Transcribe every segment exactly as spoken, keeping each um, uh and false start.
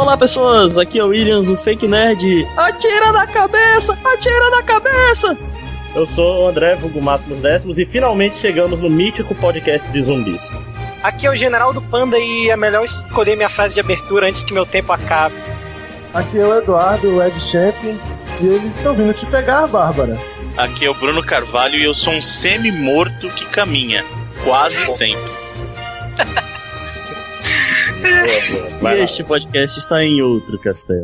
Olá pessoas, aqui é o Williams, o Fake Nerd. Atira na cabeça, atira na cabeça. Eu sou o André, vulgo Máximos Décimos, e finalmente chegamos no mítico podcast de zumbis. Aqui é o General do Panda e é melhor escolher minha frase de abertura antes que meu tempo acabe. Aqui é o Eduardo, o Ed Champion, e eles estão vindo te pegar, Bárbara. Aqui é o Bruno Carvalho e eu sou um semi-morto que caminha, quase sempre. boa, boa. E este podcast está em outro castelo.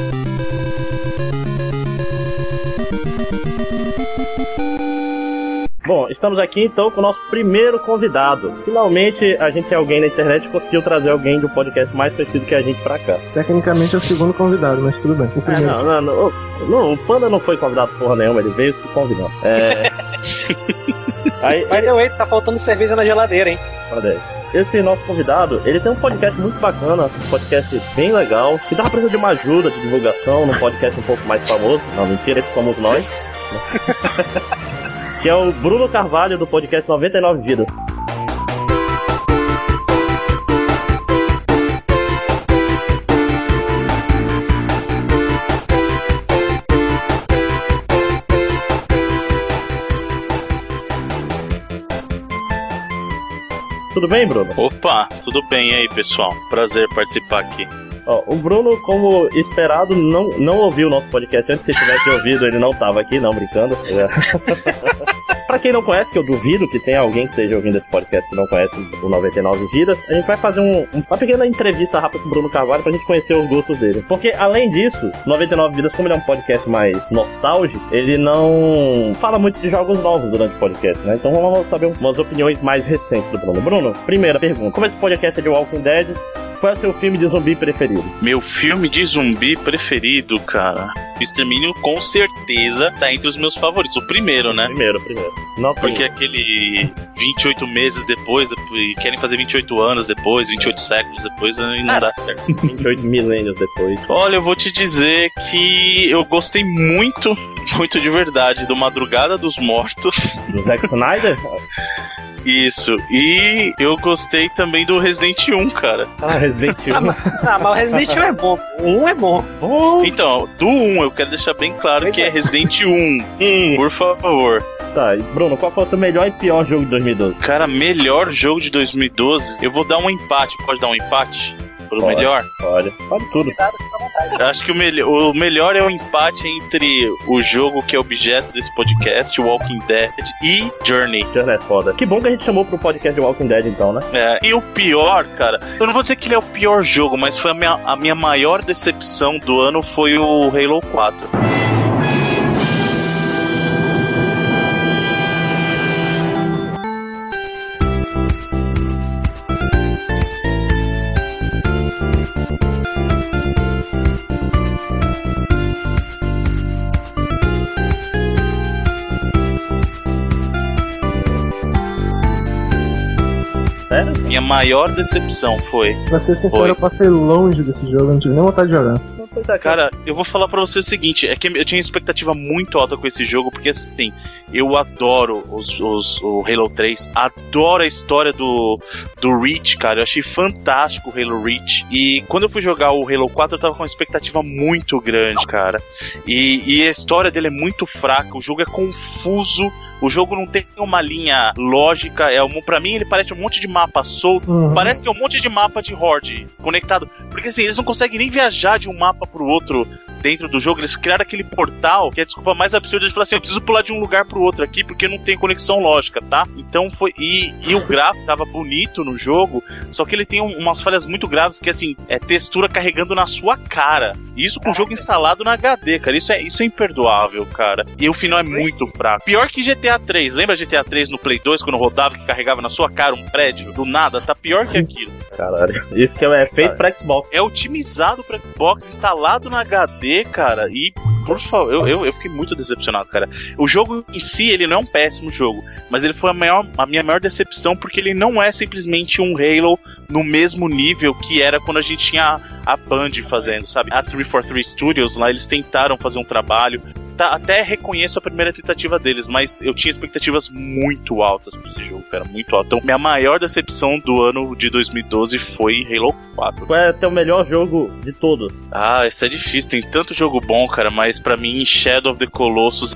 Bom, estamos aqui então com o nosso primeiro convidado. Finalmente a gente tem alguém na internet que conseguiu trazer alguém do podcast mais conhecido que a gente pra cá. Tecnicamente é o segundo convidado, mas tudo bem. O primeiro. Ah, não, não, não, não, o Panda não foi convidado porra nenhuma, ele veio se convidando. É... Aí, Vai ele... Wait, tá faltando cerveja na geladeira, hein? Olha aí. Esse nosso convidado, ele tem um podcast muito bacana, um podcast bem legal, que tava precisando de uma ajuda de divulgação num podcast um pouco mais famoso. Não, mentira, esse somos nós. Que é o Bruno Carvalho, do podcast noventa e nove Vidas. Tudo bem, Bruno? Opa, tudo bem, e aí, pessoal? Prazer participar aqui. Ó, o Bruno, como esperado, não, não ouviu o nosso podcast antes. Se tivesse ouvido, ele não tava aqui, não, brincando. É. Pra quem não conhece, que eu duvido que tenha alguém que esteja ouvindo esse podcast que não conhece o noventa e nove Vidas, a gente vai fazer um, uma pequena entrevista rápida com o Bruno Carvalho pra gente conhecer os gostos dele. Porque, além disso, noventa e nove Vidas, como ele é um podcast mais nostálgico, ele não fala muito de jogos novos durante o podcast, né? Então vamos saber umas opiniões mais recentes do Bruno. Bruno, primeira pergunta. Como esse podcast é de Walking Dead, qual é o seu filme de zumbi preferido? Meu filme de zumbi preferido, cara... Extermínio, com certeza, tá entre os meus favoritos. O primeiro, né? Primeiro, primeiro. Não Porque aquele vinte e oito meses depois, depois, querem fazer vinte e oito anos depois, vinte e oito séculos depois, e não ah. dá certo. vinte e oito milênios depois. Olha, eu vou te dizer que eu gostei muito, muito de verdade, do Madrugada dos Mortos. Do Zack Snyder? Isso, e eu gostei também do Resident um, cara. Ah, Resident um. Ah, mas o Resident um é bom. O um é bom. Oh. Então, do um, eu quero deixar bem claro pois que é. é Resident um. Hum. Por favor. Tá, e Bruno, qual foi o seu melhor e pior jogo de dois mil e doze? Cara, melhor jogo de dois mil e doze, eu vou dar um empate. Pode dar um empate? Pro pode, melhor? Pode, pode tudo. Eu acho que o, me- o melhor é o empate entre o jogo que é objeto desse podcast, Walking Dead, e Journey. Journey é foda. Que bom que a gente chamou pro podcast de Walking Dead, então, né? É, e o pior, cara, eu não vou dizer que ele é o pior jogo, mas foi a minha, a minha maior decepção do ano foi o Halo quatro. Minha maior decepção foi... Pra ser sincero, foi. eu passei longe desse jogo, eu não tive nem vontade de jogar. Cara, eu vou falar pra você o seguinte, é que eu tinha expectativa muito alta com esse jogo, porque assim, eu adoro os, os, o Halo três, adoro a história do, do Reach, cara, eu achei fantástico o Halo Reach, e quando eu fui jogar o Halo quatro eu tava com uma expectativa muito grande, cara, e, e a história dele é muito fraca, o jogo é confuso, o jogo não tem uma linha lógica, é um, pra mim ele parece um monte de mapa solto, uhum. Parece que é um monte de mapa de Horde conectado, porque assim, eles não conseguem nem viajar de um mapa pro outro dentro do jogo, eles criaram aquele portal, que é a desculpa mais absurda de falar assim, eu preciso pular de um lugar pro outro aqui, porque não tem conexão lógica, tá? Então foi, e, e o gráfico tava bonito no jogo, só que ele tem um, umas falhas muito graves, que assim, é textura carregando na sua cara, isso com o jogo instalado na H D, cara, isso é, isso é imperdoável, cara, e o final é muito fraco, pior que G T A três, lembra G T A três no Play dois, quando rodava, que carregava na sua cara um prédio, do nada, tá pior Sim. que aquilo. Caralho, isso que é feito pra Xbox. É otimizado pra Xbox, instalado na H D, cara, e por favor, eu, eu, eu fiquei muito decepcionado, cara. O jogo em si, ele não é um péssimo jogo, mas ele foi a, maior, a minha maior decepção, porque ele não é simplesmente um Halo no mesmo nível que era quando a gente tinha a, a Band fazendo, sabe? A trezentos e quarenta e três Studios, lá eles tentaram fazer um trabalho, até, até reconheço a primeira tentativa deles, mas eu tinha expectativas muito altas pra esse jogo, cara, muito altas. Então, minha maior decepção do ano de dois mil e doze foi Halo quatro. Qual é o melhor jogo de todos? Ah, isso é difícil, tem tanto jogo bom, cara, mas pra mim, Shadow of the Colossus...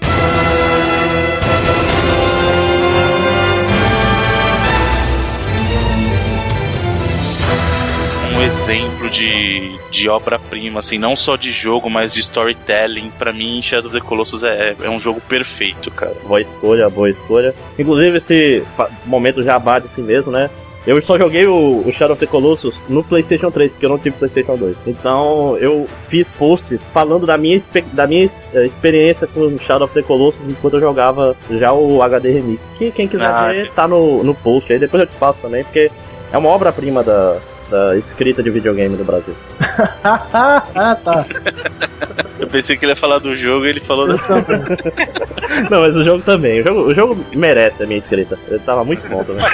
um exemplo de, de obra-prima, assim, não só de jogo, mas de storytelling. Pra mim, Shadow of the Colossus é, é um jogo perfeito, cara. Boa escolha, boa escolha. Inclusive, esse momento jabá de si mesmo, né? Eu só joguei o, o Shadow of the Colossus no PlayStation três, porque eu não tive PlayStation dois. Então, eu fiz posts falando da minha, da minha experiência com o Shadow of the Colossus enquanto eu jogava já o H D Remix. Que quem quiser ah, ver, tá no, no post aí. Depois eu te passo também, porque é uma obra-prima da... da escrita de videogame do Brasil. Ah, tá. Eu pensei que ele ia falar do jogo e ele falou da... Não, mas o jogo também. O jogo, o jogo merece a minha escrita. Ele tava muito bom também.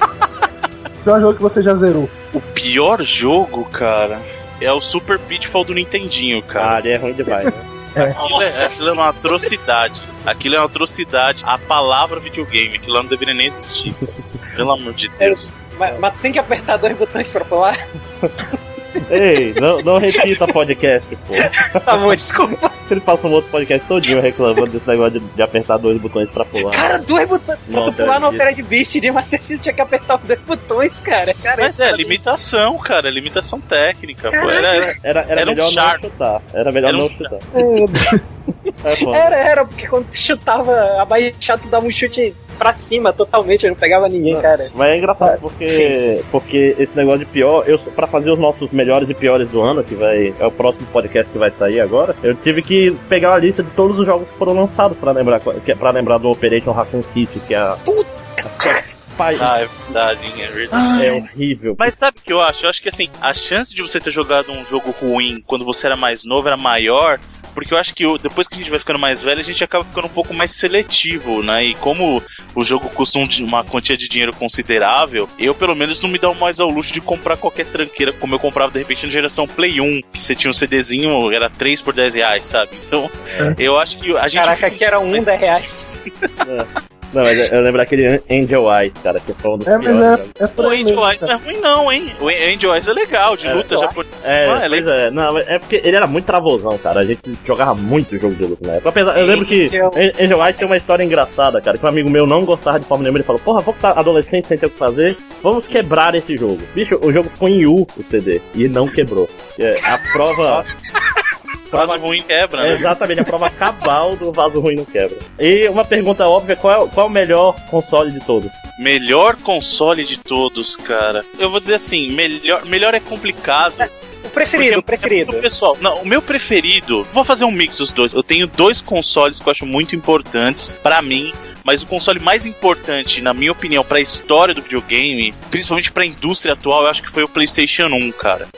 O pior jogo que você já zerou? O pior jogo, cara, é o Super Pitfall do Nintendinho, cara. Ah, ele é ruim demais, né? Aquilo é, aquilo é uma atrocidade. Aquilo é uma atrocidade. A palavra videogame, aquilo lá não deveria nem existir. Pelo amor de Deus. Mas, mas tu tem que apertar dois botões pra pular? Ei, não, não repita podcast, pô. Tá bom, desculpa. Ele passa um outro podcast todinho reclamando desse negócio de, de apertar dois botões pra pular. Cara, dois botões. Pra tu pular no Altered Beast de Master System tinha que apertar dois botões, cara. cara Mas é, limitação, cara. Limitação técnica, pô. Era, era, era, era, era melhor um não chutar. Era melhor era não um chutar. É, era, era, porque quando tu chutava, abaixado, tu dava um chute pra cima totalmente, eu não pegava ninguém, não, cara. Mas é engraçado porque, porque esse negócio de pior, eu, pra fazer os nossos melhores e piores do ano, que vai, é o próximo podcast que vai sair agora, eu tive que pegar a lista de todos os jogos que foram lançados pra lembrar, pra lembrar do Operation Raccoon City, que é a... Puta! Pai. Ah, é verdade, é verdade. É horrível. Mas sabe o que eu acho? Eu acho que assim, a chance de você ter jogado um jogo ruim quando você era mais novo era maior, porque eu acho que eu, depois que a gente vai ficando mais velho, a gente acaba ficando um pouco mais seletivo, né? E como o jogo custa um, uma quantia de dinheiro considerável, eu pelo menos não me dou mais ao luxo de comprar qualquer tranqueira, como eu comprava de repente na geração Play um, que você tinha um CDzinho, era três por dez reais, sabe? Então, é. eu acho que a gente... Caraca, aqui era um, dez reais. É. Não, mas eu lembro aquele Angel Eyes, cara, que foi um dos é, piores. É, é o Angel Eyes não é ruim não, hein? O Angel Eyes é legal, de luta é, japonesa. É, ah, é, pois é, não, é porque ele era muito travosão, cara. A gente jogava muito jogo de luta na época. Apesar, eu lembro que Angel Eyes tem uma história engraçada, cara, que um amigo meu não gostava de forma nenhuma. Ele falou, porra, vou estar adolescente sem ter o que fazer, vamos quebrar esse jogo. Bicho, o jogo ficou em U, o C D, e não quebrou. A prova... Vaso ruim quebra, né? Exatamente, a prova cabal do vaso ruim não quebra. E uma pergunta óbvia, qual é, qual é o melhor console de todos? Melhor console de todos, cara. Eu vou dizer assim, melhor, melhor é complicado. O preferido, o preferido. É pessoal, não, o meu preferido, vou fazer um mix dos dois. Eu tenho dois consoles que eu acho muito importantes pra mim. Mas o console mais importante, na minha opinião, pra história do videogame, principalmente pra indústria atual, eu acho que foi o PlayStation um, cara.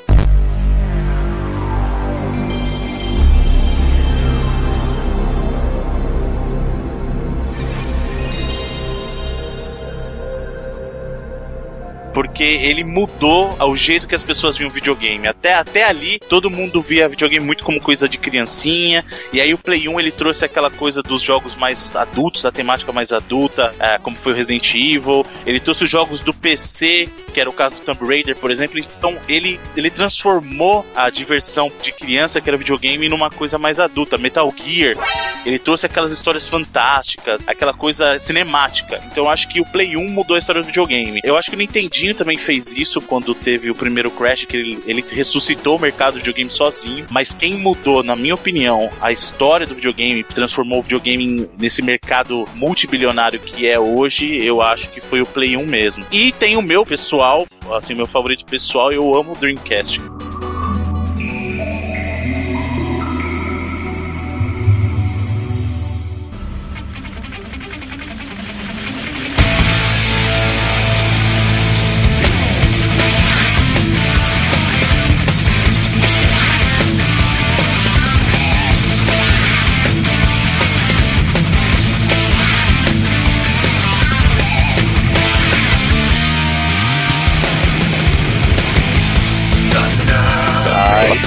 Porque ele mudou o jeito que as pessoas viam videogame. Até, até ali, todo mundo via videogame muito como coisa de criancinha. E aí o Play um, ele trouxe aquela coisa dos jogos mais adultos, a temática mais adulta, é, como foi o Resident Evil. Ele trouxe os jogos do P C, que era o caso do Tomb Raider, por exemplo. Então ele, ele transformou a diversão de criança, que era videogame, numa coisa mais adulta. Metal Gear, ele trouxe aquelas histórias fantásticas, aquela coisa cinemática. Então eu acho que o Play um mudou a história do videogame. Eu acho que o Nintendinho também fez isso quando teve o primeiro Crash, que ele, ele ressuscitou o mercado do videogame sozinho, mas quem mudou, na minha opinião, a história do videogame, transformou o videogame nesse mercado multibilionário que é hoje, eu acho que foi o Play um mesmo. E tem o meu pessoal, assim, meu favorito pessoal, eu amo o Dreamcast. Thunder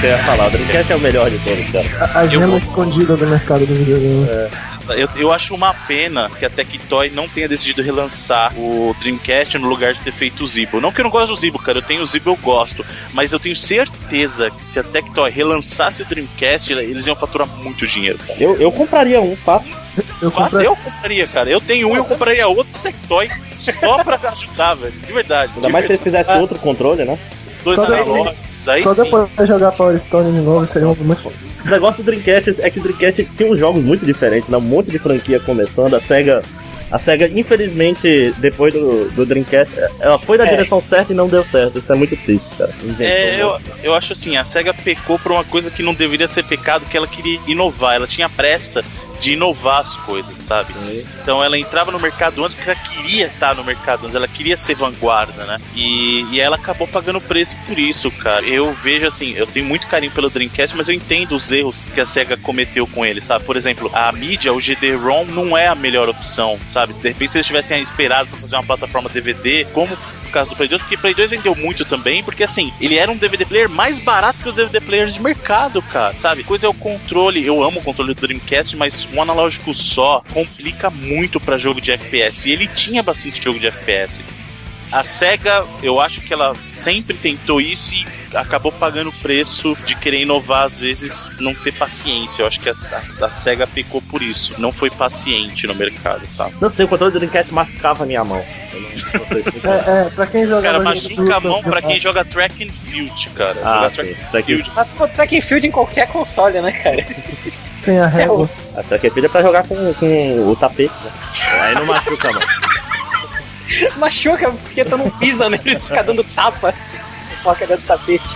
que eu ia falar. O Dreamcast é o melhor de todos, cara. A, a gema vou... escondida do mercado do videogame. É. Eu, eu acho uma pena que a Tectoy não tenha decidido relançar o Dreamcast no lugar de ter feito o Zibo. Não que eu não gosto do Zibo, cara, eu tenho o Zibo, eu gosto, mas eu tenho certeza que se a Tectoy relançasse o Dreamcast, eles iam faturar muito dinheiro, cara. Eu, eu compraria um, fácil. Eu, Fácil, compre... eu compraria, cara. Eu tenho um e eu compraria outro Tectoy só pra ajudar, velho. De verdade. Ainda mais se eles fizessem outro controle, né? Dois Só analógicos, aí Só sim. depois de jogar Power Stone de novo seria um muito bom. O negócio do Dreamcast é que o Dreamcast tem uns jogos muito diferentes, né? Um monte de franquia começando. A SEGA, a SEGA infelizmente, depois do, do Dreamcast, ela foi na É. direção certa e não deu certo. Isso é muito triste, cara. Inventou, É, eu, né? eu acho assim, a SEGA pecou por uma coisa que não deveria ser pecado, que ela queria inovar. Ela tinha pressa de inovar as coisas, sabe? Então ela entrava no mercado antes porque ela queria estar no mercado antes, ela queria ser vanguarda, né? E, e ela acabou pagando preço por isso, cara. Eu vejo assim, eu tenho muito carinho pelo Dreamcast, mas eu entendo os erros que a SEGA cometeu com ele, sabe? Por exemplo, a mídia, o G D-ROM não é a melhor opção, sabe? Se de repente eles tivessem esperado pra fazer uma plataforma D V D, como no caso do Play dois, porque o Play dois vendeu muito também, porque assim, ele era um D V D player mais barato que os D V D players de mercado, cara, sabe? Coisa é o controle, eu amo o controle do Dreamcast, mas um analógico só complica muito pra jogo de F P S, e ele tinha bastante jogo de F P S. A SEGA, eu acho que ela sempre tentou isso e acabou pagando o preço de querer inovar, às vezes não ter paciência. Eu acho que a, a, a SEGA pecou por isso, não foi paciente no mercado, sabe? Não sei, o controle do Dreamcast machucava a minha mão. Eu não, não sei explicar. É, é, pra quem joga. Cara, jogo machuca de a luta, mão pra quem é. joga track and field, cara. Ah, Jogar sim. track and Track and field. Mas, pô, track and field em qualquer console, né, cara? Tem a régua. A Track and Field é pra jogar com, com o tapete, né? Aí não machuca a mão. Machuca porque tu não pisa nele, tu fica dando tapa. Foca dentro do tapete.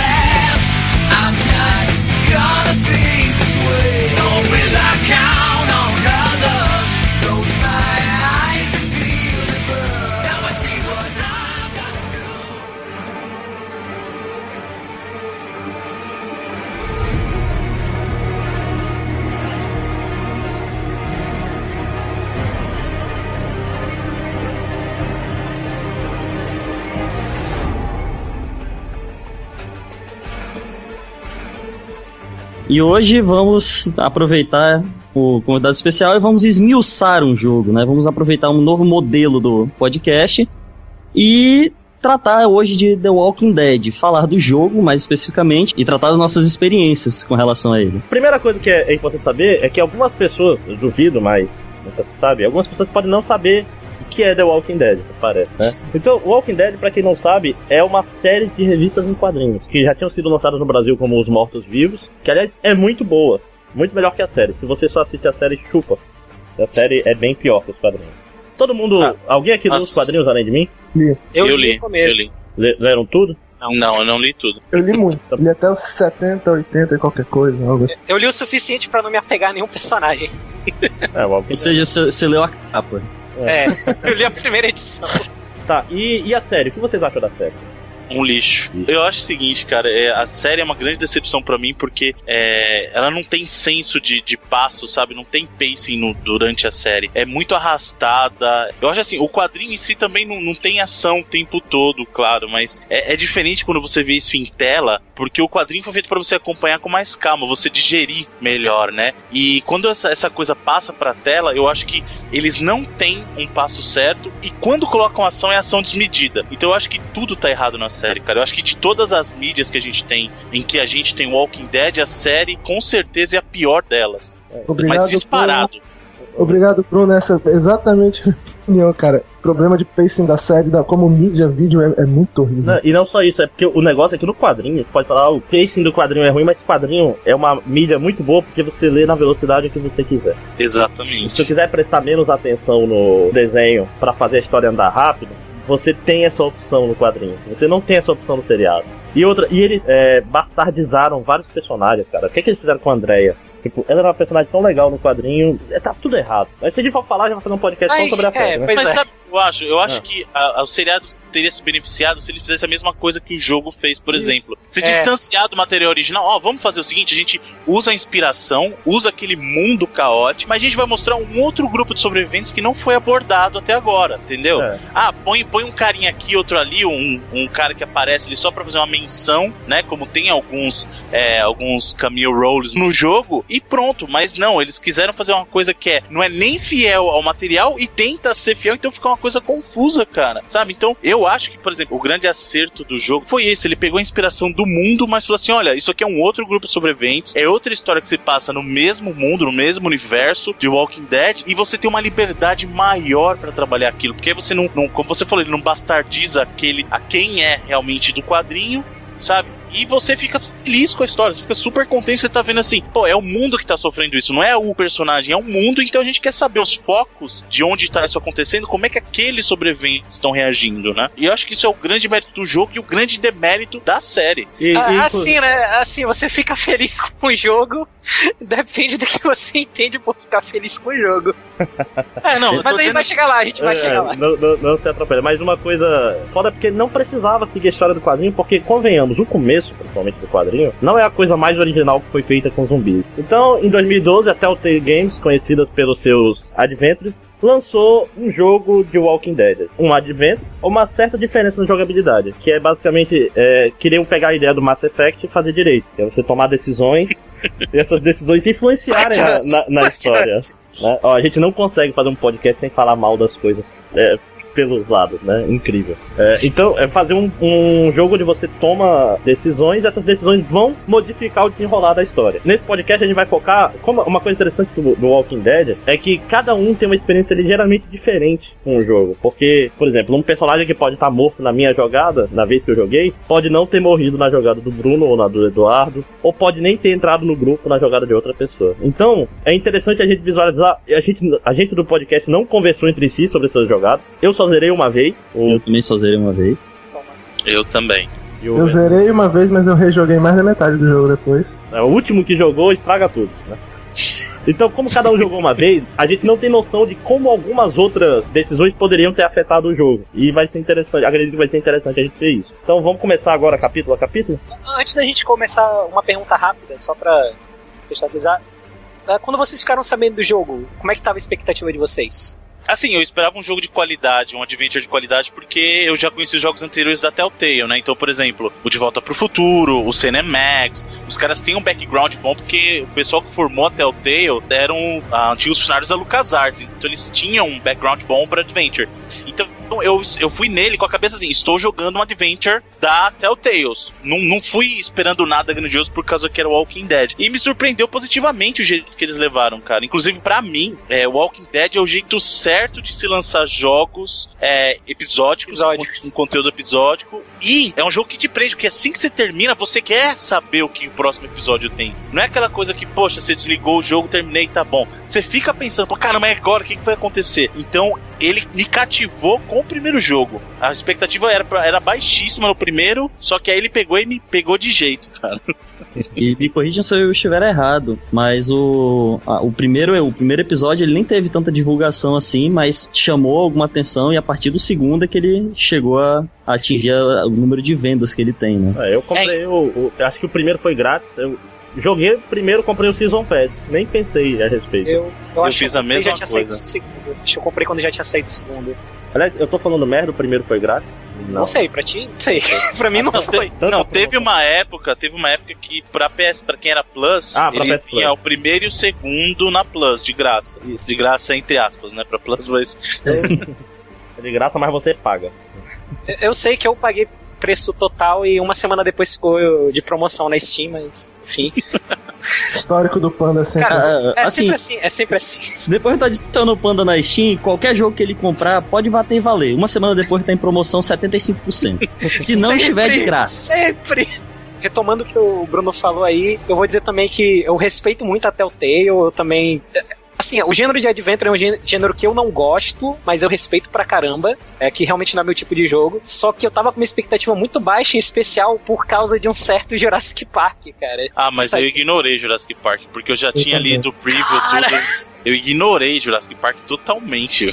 E hoje vamos aproveitar o convidado especial e vamos esmiuçar um jogo, né? Vamos aproveitar um novo modelo do podcast e tratar hoje de The Walking Dead, falar do jogo mais especificamente e tratar das nossas experiências com relação a ele. Primeira coisa que é, é importante saber é que algumas pessoas, eu duvido, mas nunca se sabe, algumas pessoas podem não saber o que é The Walking Dead, parece, né? Então, Walking Dead, pra quem não sabe, é uma série de revistas em quadrinhos que já tinham sido lançadas no Brasil como Os Mortos-Vivos, que aliás é muito boa, muito melhor que a série. Se você só assiste a série, chupa. A série é bem pior que os quadrinhos. Todo mundo, Ah, alguém aqui lê mas- os quadrinhos além de mim? Li. Eu, Eu li li, no começo. eu li. Lê- Leram tudo? Não, não, eu não li tudo. Eu li muito. Li até os setenta, oitenta e qualquer coisa. Algo assim. Eu li o suficiente pra não me apegar a nenhum personagem. É, Walking Ou seja, você leu a capa. É, eu li a primeira edição. Tá, e, e a série? O que vocês acham da série? Um lixo. Eu acho o seguinte, cara, é, a série é uma grande decepção pra mim porque é, ela não tem senso de, de passo, sabe? Não tem pacing no, durante a série. É muito arrastada. Eu acho assim, o quadrinho em si também não, não tem ação o tempo todo, claro, mas é, é diferente quando você vê isso em tela, porque o quadrinho foi feito pra você acompanhar com mais calma, você digerir melhor, né? E quando essa, essa coisa passa pra tela, eu acho que eles não têm um passo certo e quando colocam ação é ação desmedida. Então eu acho que tudo tá errado na série, cara. Eu acho que de todas as mídias que a gente tem, em que a gente tem Walking Dead, a série com certeza é a pior delas. Obrigado, Mas disparado. Bruno. Obrigado, Bruno. Essa é exatamente a minha opinião, cara. O problema de pacing da série, da, como mídia, vídeo, é, é muito horrível. Não, e não só isso, é porque o negócio é que no quadrinho, você pode falar, ah, o pacing do quadrinho é ruim, mas o quadrinho é uma mídia muito boa porque você lê na velocidade que você quiser. Exatamente. Se você quiser prestar menos atenção no desenho pra fazer a história andar rápido, você tem essa opção no quadrinho. Você não tem essa opção no seriado. E outra, e eles é, bastardizaram vários personagens, cara. O que, é que eles fizeram com a Andrea? Tipo, ela era uma personagem tão legal no quadrinho, é, tá tudo errado. Mas se a gente for falar, já vai fazer um podcast só Mas, sobre a série, é, né? pois Mas é. sabe, Eu acho, eu acho Ah. que a, a, o seriado teria se beneficiado se ele fizesse a mesma coisa que o jogo fez, por Isso. exemplo. Se É. distanciar do material original, ó, vamos fazer o seguinte, a gente usa a inspiração, usa aquele mundo caótico, mas a gente vai mostrar um outro grupo de sobreviventes que não foi abordado até agora, entendeu? É. Ah, põe, põe um carinha aqui, outro ali, um, um cara que aparece ali só pra fazer uma menção, né, como tem alguns, é, alguns cameo rolls no jogo, e pronto, mas não, eles quiseram fazer uma coisa que é, não é nem fiel ao material e tenta ser fiel, então fica uma coisa confusa, cara, sabe? Então, eu acho que, por exemplo, o grande acerto do jogo foi esse, ele pegou a inspiração do mundo, mas falou assim, olha, isso aqui é um outro grupo de sobreviventes, é outra história que se passa no mesmo mundo, no mesmo universo de Walking Dead, e você tem uma liberdade maior pra trabalhar aquilo, porque aí você não, não, como você falou, ele não bastardiza aquele, a quem é realmente do quadrinho, sabe? E você fica feliz com a história, você fica super contente, você tá vendo assim, pô, é o mundo que tá sofrendo isso, não é o personagem, é o mundo, então a gente quer saber os focos de onde tá isso acontecendo, como é que aqueles sobreviventes estão reagindo, né? E eu acho que isso é o grande mérito do jogo e o grande demérito da série. E, Ah, e, assim, né? Assim, você fica feliz com o jogo, depende do que você entende por ficar feliz com o jogo. É, não, eu Mas tô a gente dizendo- vai chegar lá, a gente vai É, chegar lá. Não, não, não se atrapalha. Mas uma coisa foda é porque não precisava seguir a história do quadrinho, porque, convenhamos, o começo, principalmente do quadrinho, não é a coisa mais original que foi feita com zumbis. Então, em dois mil e doze, a Telltale Games, conhecidas pelos seus Adventures, lançou um jogo de Walking Dead. Um Adventure, uma certa diferença na jogabilidade, que é basicamente, é, queriam pegar a ideia do Mass Effect e fazer direito. Que é você tomar decisões, e essas decisões influenciarem na, na, na história. Né? Ó, a gente não consegue fazer um podcast sem falar mal das coisas. É, pelos lados, né? Incrível. É, então, é fazer um, um jogo onde você toma decisões e essas decisões vão modificar o desenrolar da história. Nesse podcast a gente vai focar, como uma coisa interessante do, do Walking Dead é que cada um tem uma experiência ligeiramente diferente com o jogo. Porque, por exemplo, um personagem que pode estar morto na minha jogada, na vez que eu joguei, pode não ter morrido na jogada do Bruno ou na do Eduardo, ou pode nem ter entrado no grupo na jogada de outra pessoa. Então, é interessante a gente visualizar, a gente, a gente do podcast não conversou entre si sobre essas jogadas. Eu só zerei uma vez. Eu também só zerei uma vez. Eu também. Eu, Eu zerei uma vez, mas eu rejoguei mais da metade do jogo depois. É, o último que jogou estraga tudo, né? Então, como cada um jogou uma vez, a gente não tem noção de como algumas outras decisões poderiam ter afetado o jogo. E vai ser interessante, acredito que vai ser interessante a gente ver isso. Então, vamos começar agora capítulo a capítulo? Antes da gente começar, uma pergunta rápida, só pra estabilizar. Quando vocês ficaram sabendo do jogo, como é que tava a expectativa de vocês? Assim, eu esperava um jogo de qualidade, um adventure de qualidade, porque eu já conheci os jogos anteriores da Telltale, né? Então, por exemplo, o De Volta pro Futuro, o Cinemax, os caras têm um background bom, porque o pessoal que formou a Telltale eram ah, antigos funcionários da LucasArts, então eles tinham um background bom pra adventure. Então, eu, eu fui nele com a cabeça assim, estou jogando um adventure da Telltales. Não, não fui esperando nada grandioso por causa que era Walking Dead. E me surpreendeu positivamente o jeito que eles levaram, cara. Inclusive, pra mim, é, Walking Dead é o jeito certo de se lançar jogos é, episódicos, Episódicos. Com, com conteúdo episódico. E é um jogo que te prende, porque assim que você termina, você quer saber o que o próximo episódio tem. Não é aquela coisa que, poxa, você desligou o jogo, terminei, tá bom. Você fica pensando, pô, caramba, mas agora o que, que vai acontecer? Então, ele me cativou com o primeiro jogo. A expectativa era, pra, era baixíssima no primeiro, só que aí ele pegou e me pegou de jeito, cara. E me corrijam se eu estiver errado, mas o, a, o, primeiro, o primeiro episódio ele nem teve tanta divulgação assim, mas chamou alguma atenção e a partir do segundo é que ele chegou a atingir a, o número de vendas que ele tem, né? É, eu comprei é. o, o... Acho que o primeiro foi grátis. Eu joguei o primeiro, comprei o Season Pass. Nem pensei a respeito. Eu, eu, eu acho fiz que a mesma já tinha coisa. Saído do segundo. Acho que eu comprei quando já tinha saído do segundo. Aliás, eu tô falando merda, o primeiro foi grátis? Não, não sei, pra ti? Não sei. Pra mim não, não foi. Te, não, teve uma época, teve uma época que pra P S, pra quem era Plus, ah, pra ele P S tinha Plus. O primeiro e o segundo na Plus, de graça. De graça entre aspas, né? Pra Plus, mas... É de graça, mas você paga. Eu sei que eu paguei preço total e uma semana depois ficou de promoção na Steam, mas enfim. Histórico do Panda é sempre Cara, é assim, sempre assim, é sempre assim. Se depois tá adicionando o Panda na Steam, qualquer jogo que ele comprar pode bater e valer. Uma semana depois tá em promoção setenta e cinco por cento. Se não Sempre, estiver de graça. Sempre! Retomando o que o Bruno falou aí, eu vou dizer também que eu respeito muito a Telltale, eu também... Assim, o gênero de Adventure é um gê- gênero que eu não gosto, mas eu respeito pra caramba, é que realmente não é meu tipo de jogo, só que eu tava com uma expectativa muito baixa, em especial por causa de um certo Jurassic Park, cara. Ah, mas Isso eu aí- ignorei Jurassic Park, porque eu já tinha também. lido o preview, Cara. tudo. Eu ignorei Jurassic Park totalmente.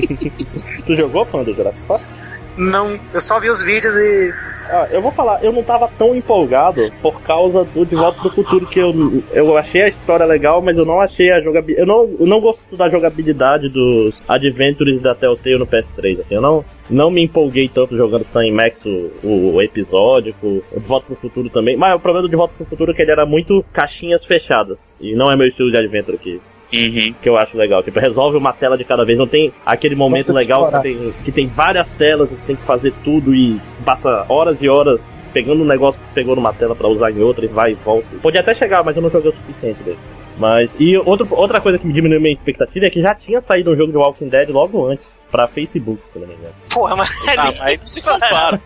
Tu jogou, Panda, Jurassic Park? Não, eu só vi os vídeos e... Ah, eu vou falar, eu não tava tão empolgado por causa do De Volta pro Futuro, que eu, eu achei a história legal, mas eu não achei a jogabilidade. Eu não, eu não gosto da jogabilidade dos Adventures da Telltale no P S três, assim, eu não, não me empolguei tanto jogando Sam Max, o, o, o episódico, o De Volta pro Futuro também, mas o problema do De Volta pro Futuro é que ele era muito caixinhas fechadas, e não é meu estilo de Adventure aqui. Uhum. Que eu acho legal, tipo, resolve uma tela de cada vez, não tem aquele momento Nossa, legal que explorar. tem, que tem várias telas, você tem que fazer tudo e passa horas e horas pegando um negócio que pegou numa tela pra usar em outra e vai e volta. Podia até chegar, mas eu não joguei o suficiente dele. Mas, e outro, outra coisa que me diminuiu minha expectativa é que já tinha saído um jogo de Walking Dead logo antes, pra Facebook, se não me engano. Porra, mas... Ah, mas não se compara.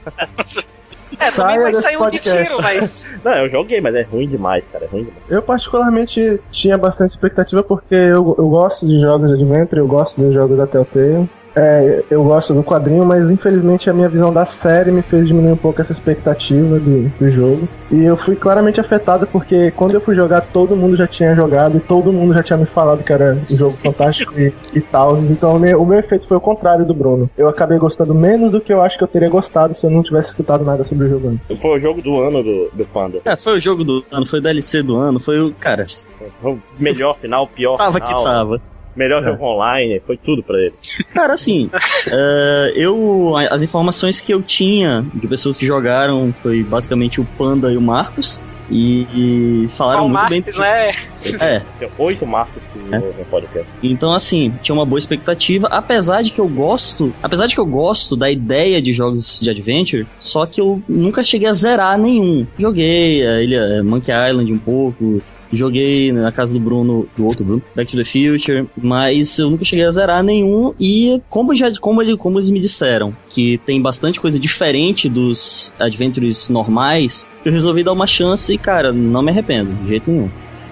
É, também Saia vai desse sair um de podcast. tiro, mas... Não, eu joguei, mas é ruim demais, cara, é ruim demais. Eu particularmente tinha bastante expectativa porque eu, eu gosto de jogos de Adventure, eu gosto dos jogos da Telltale. É, eu gosto do quadrinho, mas infelizmente a minha visão da série me fez diminuir um pouco essa expectativa do, do jogo. E eu fui claramente afetado porque quando eu fui jogar, todo mundo já tinha jogado e todo mundo já tinha me falado que era um jogo fantástico e, e tal. Então o meu, o meu efeito foi o contrário do Bruno. Eu acabei gostando menos do que eu acho que eu teria gostado se eu não tivesse escutado nada sobre o jogo antes. Foi o jogo do ano do, do Panda. É, foi o jogo do ano, foi o D L C do ano, foi o. Cara, Foi o melhor final, pior tava que final, tava. melhor É. jogo online, foi tudo pra ele. Cara, assim, é, eu. As informações que eu tinha de pessoas que jogaram foi basicamente o Panda e o Marcos. E, e falaram o muito Marcos, bem. né? É, Tem oito marcos que É. no podcast. então assim, tinha uma boa expectativa, apesar de que eu gosto, apesar de que eu gosto da ideia de jogos de adventure, só que eu nunca cheguei a zerar nenhum. Joguei a ilha Monkey Island um pouco, joguei na casa do Bruno, do outro Bruno, Back to the Future, mas eu nunca cheguei a zerar nenhum e como já como, ele, como eles me disseram que tem bastante coisa diferente dos adventures normais, eu resolvi dar uma chance e, cara, não me arrependo, de jeito nenhum.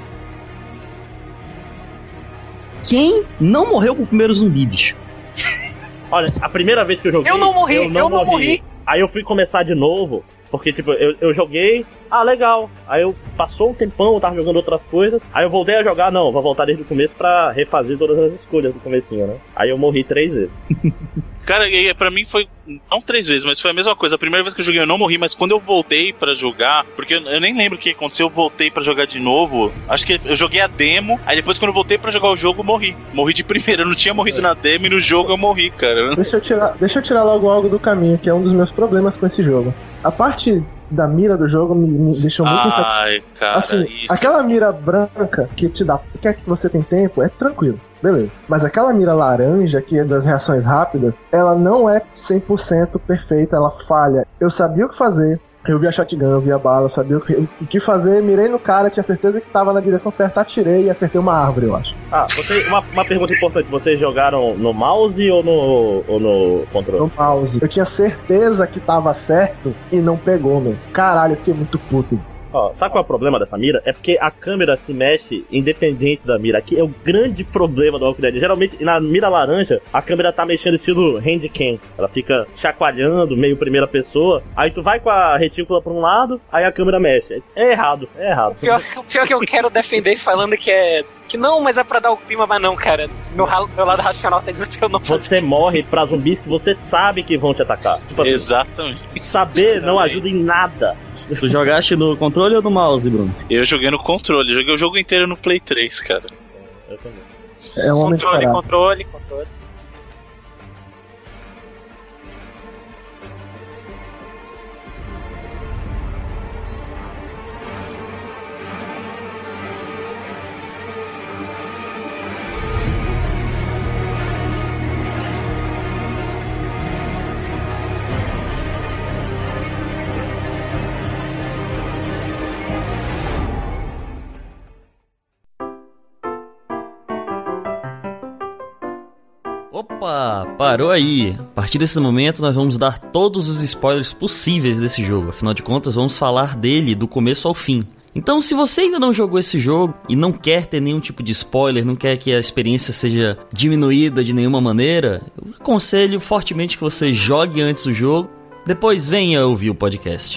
Quem não morreu com o primeiro zumbi, bicho? Olha, a primeira vez que eu joguei. Eu não morri, eu não morri. Aí eu fui começar de novo, porque, tipo, eu, eu joguei, ah, legal. Aí eu passou um tempão, eu tava jogando outras coisas. Aí eu voltei a jogar, não, vou voltar desde o começo pra refazer todas as escolhas do comecinho, né? Aí eu morri três vezes. Cara, e pra mim foi, não três vezes, mas foi a mesma coisa. A primeira vez que eu joguei eu não morri, mas quando eu voltei pra jogar, porque eu, eu nem lembro o que aconteceu, eu voltei pra jogar de novo. Acho que eu joguei a demo, aí depois quando eu voltei pra jogar o jogo, eu morri. Morri de primeira, eu não tinha morrido na demo e no jogo eu morri, cara. Deixa eu tirar, deixa eu tirar logo algo do caminho, que é um dos meus problemas com esse jogo. A parte da mira do jogo me, me deixou muito insatisfeito. Ai, cara, Assim, isso. aquela mira branca que te dá, quer que você tem tempo, é tranquilo, beleza. Mas aquela mira laranja, que é das reações rápidas, ela não é cem por cento perfeita, ela falha. Eu sabia o que fazer, eu vi a shotgun, eu vi a bala, eu sabia o que, o que fazer, mirei no cara, tinha certeza que tava na direção certa, atirei e acertei uma árvore, eu acho. Ah, você, uma, uma pergunta importante, vocês jogaram no mouse ou no, ou no controle? No mouse. Eu tinha certeza que tava certo e não pegou, meu. Caralho, eu fiquei muito puto. Ó, sabe qual é o problema dessa mira? É porque a câmera se mexe independente da mira. Aqui é o grande problema do Walking Dead. Geralmente, na mira laranja, a câmera tá mexendo estilo handcam. Ela fica chacoalhando, meio primeira pessoa. Aí tu vai com a retícula pra um lado, aí a câmera mexe. É errado, é errado. O pior, o pior que eu quero defender falando que é... Que não, mas é pra dar o clima, mas não, cara. Meu, ra- meu lado racional tá dizendo que eu não faço Você isso. morre pra zumbis que você sabe que vão te atacar. Tipo assim, Exatamente. saber não ajuda em nada. Tu jogaste no controle ou no mouse, Bruno? Eu joguei no controle, joguei o jogo inteiro no Play três, cara. Eu também. É um homem Controle, parado. controle, controle. Opa, parou aí. A partir desse momento nós vamos dar todos os spoilers possíveis desse jogo. Afinal de contas, vamos falar dele do começo ao fim. Então, se você ainda não jogou esse jogo e não quer ter nenhum tipo de spoiler, não quer que a experiência seja diminuída de nenhuma maneira, eu aconselho fortemente que você jogue antes do jogo, depois venha ouvir o podcast.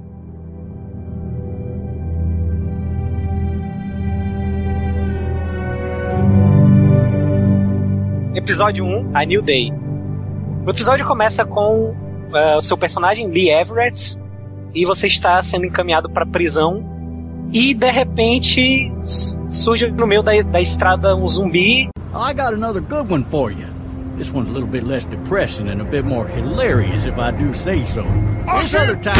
Episódio um, A New Day. O episódio começa com uh, o seu personagem, Lee Everett, e você está sendo encaminhado para prisão, e de repente surge no meio da, da estrada um zumbi. I got another good one for you. This one's a little bit less depressing and a bit more hilarious, if I do say so. Oh, this other time...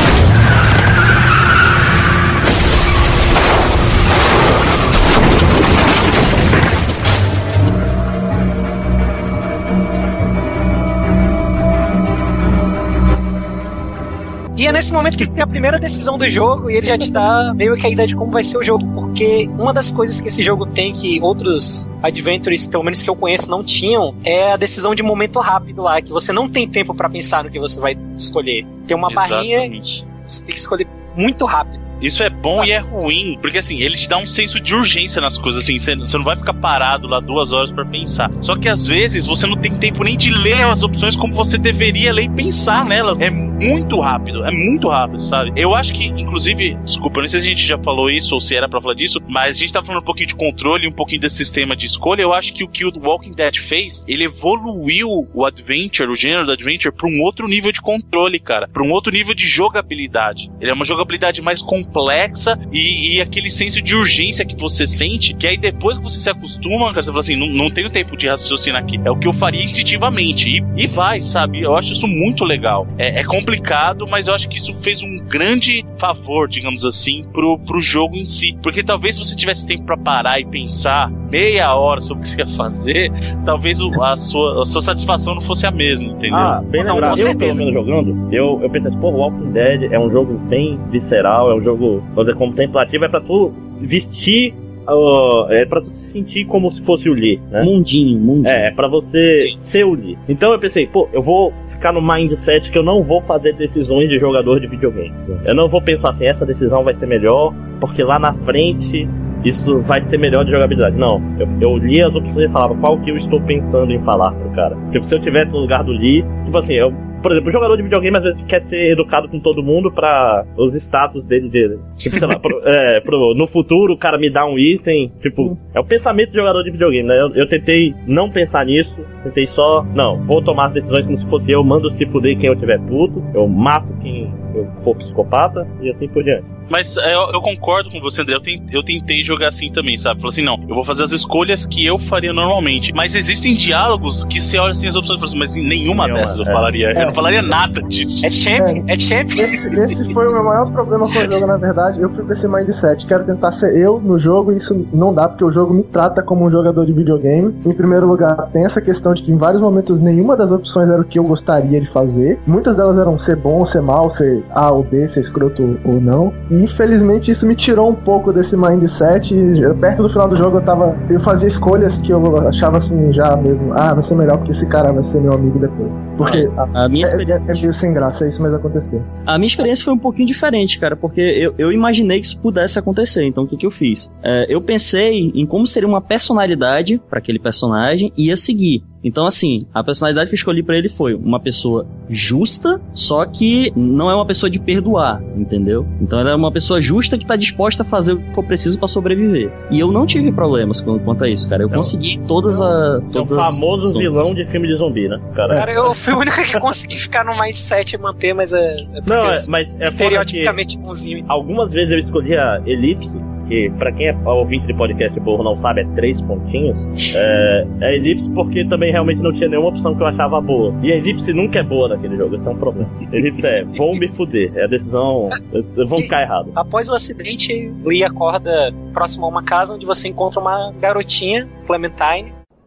E é nesse momento que tem a primeira decisão do jogo e ele já te dá meio que a ideia de como vai ser o jogo, porque uma das coisas que esse jogo tem que outros adventures, pelo menos que eu conheço, não tinham, é a decisão de momento rápido lá, que você não tem tempo pra pensar no que você vai escolher. Tem uma Exatamente. barrinha, você tem que escolher muito rápido. Isso é bom e é ruim, porque assim, ele te dá um senso de urgência nas coisas, assim, você não vai ficar parado lá duas horas pra pensar. Só que às vezes você não tem tempo nem de ler as opções como você deveria ler e pensar nelas. É muito rápido, é muito rápido, sabe? Eu acho que, inclusive, desculpa, eu não sei se a gente já falou isso ou se era pra falar disso, mas a gente tá falando um pouquinho de controle, um pouquinho desse sistema de escolha. Eu acho que o que o Walking Dead fez, ele evoluiu o adventure, o gênero do adventure, pra um outro nível de controle, cara, pra um outro nível de jogabilidade. Ele é uma jogabilidade mais complexa complexa e, e aquele senso de urgência que você sente, que aí depois que você se acostuma, cara, você fala assim, não, não tenho tempo de raciocinar aqui, é o que eu faria instintivamente, e, e vai, sabe? Eu acho isso muito legal. É, é complicado, mas eu acho que isso fez um grande favor, digamos assim, pro, pro jogo em si, porque talvez se você tivesse tempo pra parar e pensar meia hora sobre o que você ia fazer, talvez o, a, sua, a sua satisfação não fosse a mesma, entendeu? Ah, bem Não, lembrado, com eu certeza. pelo menos jogando, eu, eu pensei assim, pô, Walking Dead é um jogo bem visceral, é um jogo, vamos dizer, contemplativo, é pra tu vestir, uh, é pra tu se sentir como se fosse o Lee, né? Mundinho, mundinho. É, é pra você Sim. ser o Lee. Então eu pensei, pô, eu vou ficar no mindset que eu não vou fazer decisões de jogador de videogame. Eu não vou pensar assim, essa decisão vai ser melhor, porque lá na frente isso vai ser melhor de jogabilidade. Não, eu, eu li as opções e falava qual que eu estou pensando em falar pro cara. Porque se eu tivesse no lugar do Lee, tipo assim, eu, por exemplo, o jogador de videogame às vezes quer ser educado com todo mundo pra os status dele, dele. Tipo, sei lá, pro, é, pro, no futuro o cara me dá um item, tipo, é o pensamento do jogador de videogame, né? Eu, eu tentei não pensar nisso, tentei só, não, vou tomar as decisões como se fosse eu, mando se fuder quem eu tiver puto, eu mato quem eu for psicopata e assim por diante. Mas eu, eu concordo com você, André. Eu tentei, eu tentei jogar assim também, sabe? Falei assim, não, eu vou fazer as escolhas que eu faria normalmente. Mas existem diálogos que você olha assim as opções e fala assim, mas em nenhuma, nenhuma dessas eu é. falaria. É. Eu não falaria nada disso. É champ, é, é champ. Esse, esse foi o meu maior problema com o jogo, na verdade. Eu fui com esse mindset. Quero tentar ser eu no jogo e isso não dá, porque o jogo me trata como um jogador de videogame. Em primeiro lugar, tem essa questão de que em vários momentos nenhuma das opções era o que eu gostaria de fazer. Muitas delas eram ser bom, ser mal, ser A ou B, ser escroto ou não. E infelizmente isso me tirou um pouco desse mindset. E perto do final do jogo eu tava. Eu fazia escolhas que eu achava assim já mesmo. Ah, vai ser melhor porque esse cara vai ser meu amigo depois. Porque a, a minha é, experiência... é, é meio sem graça isso, mas aconteceu. A minha experiência foi um pouquinho diferente, cara, porque eu, eu imaginei que isso pudesse acontecer. Então o que, que eu fiz? É, eu pensei em como seria uma personalidade pra aquele personagem e ia seguir. Então, assim, a personalidade que eu escolhi pra ele foi uma pessoa justa, só que não é uma pessoa de perdoar, entendeu? Então ela é uma pessoa justa que tá disposta a fazer o que for preciso pra sobreviver. E eu não tive problemas quanto a isso, cara. Eu não. consegui todas as... É um famoso as vilão de filme de zumbi, né? Cara, cara eu fui o único que consegui ficar no mindset e manter, mas é... é não, é, mas é estereotipamente bonzinho. Algumas vezes eu escolhi a elipse, que pra quem é ouvinte de podcast burro não sabe, é três pontinhos. É, é elipse porque também realmente não tinha nenhuma opção que eu achava boa. E a elipse nunca é boa naquele jogo, esse é um problema. Elipse é, vão me fuder, é a decisão, vão ficar errado. Após o acidente, Lee acorda próximo a uma casa onde você encontra uma garotinha, Clementine.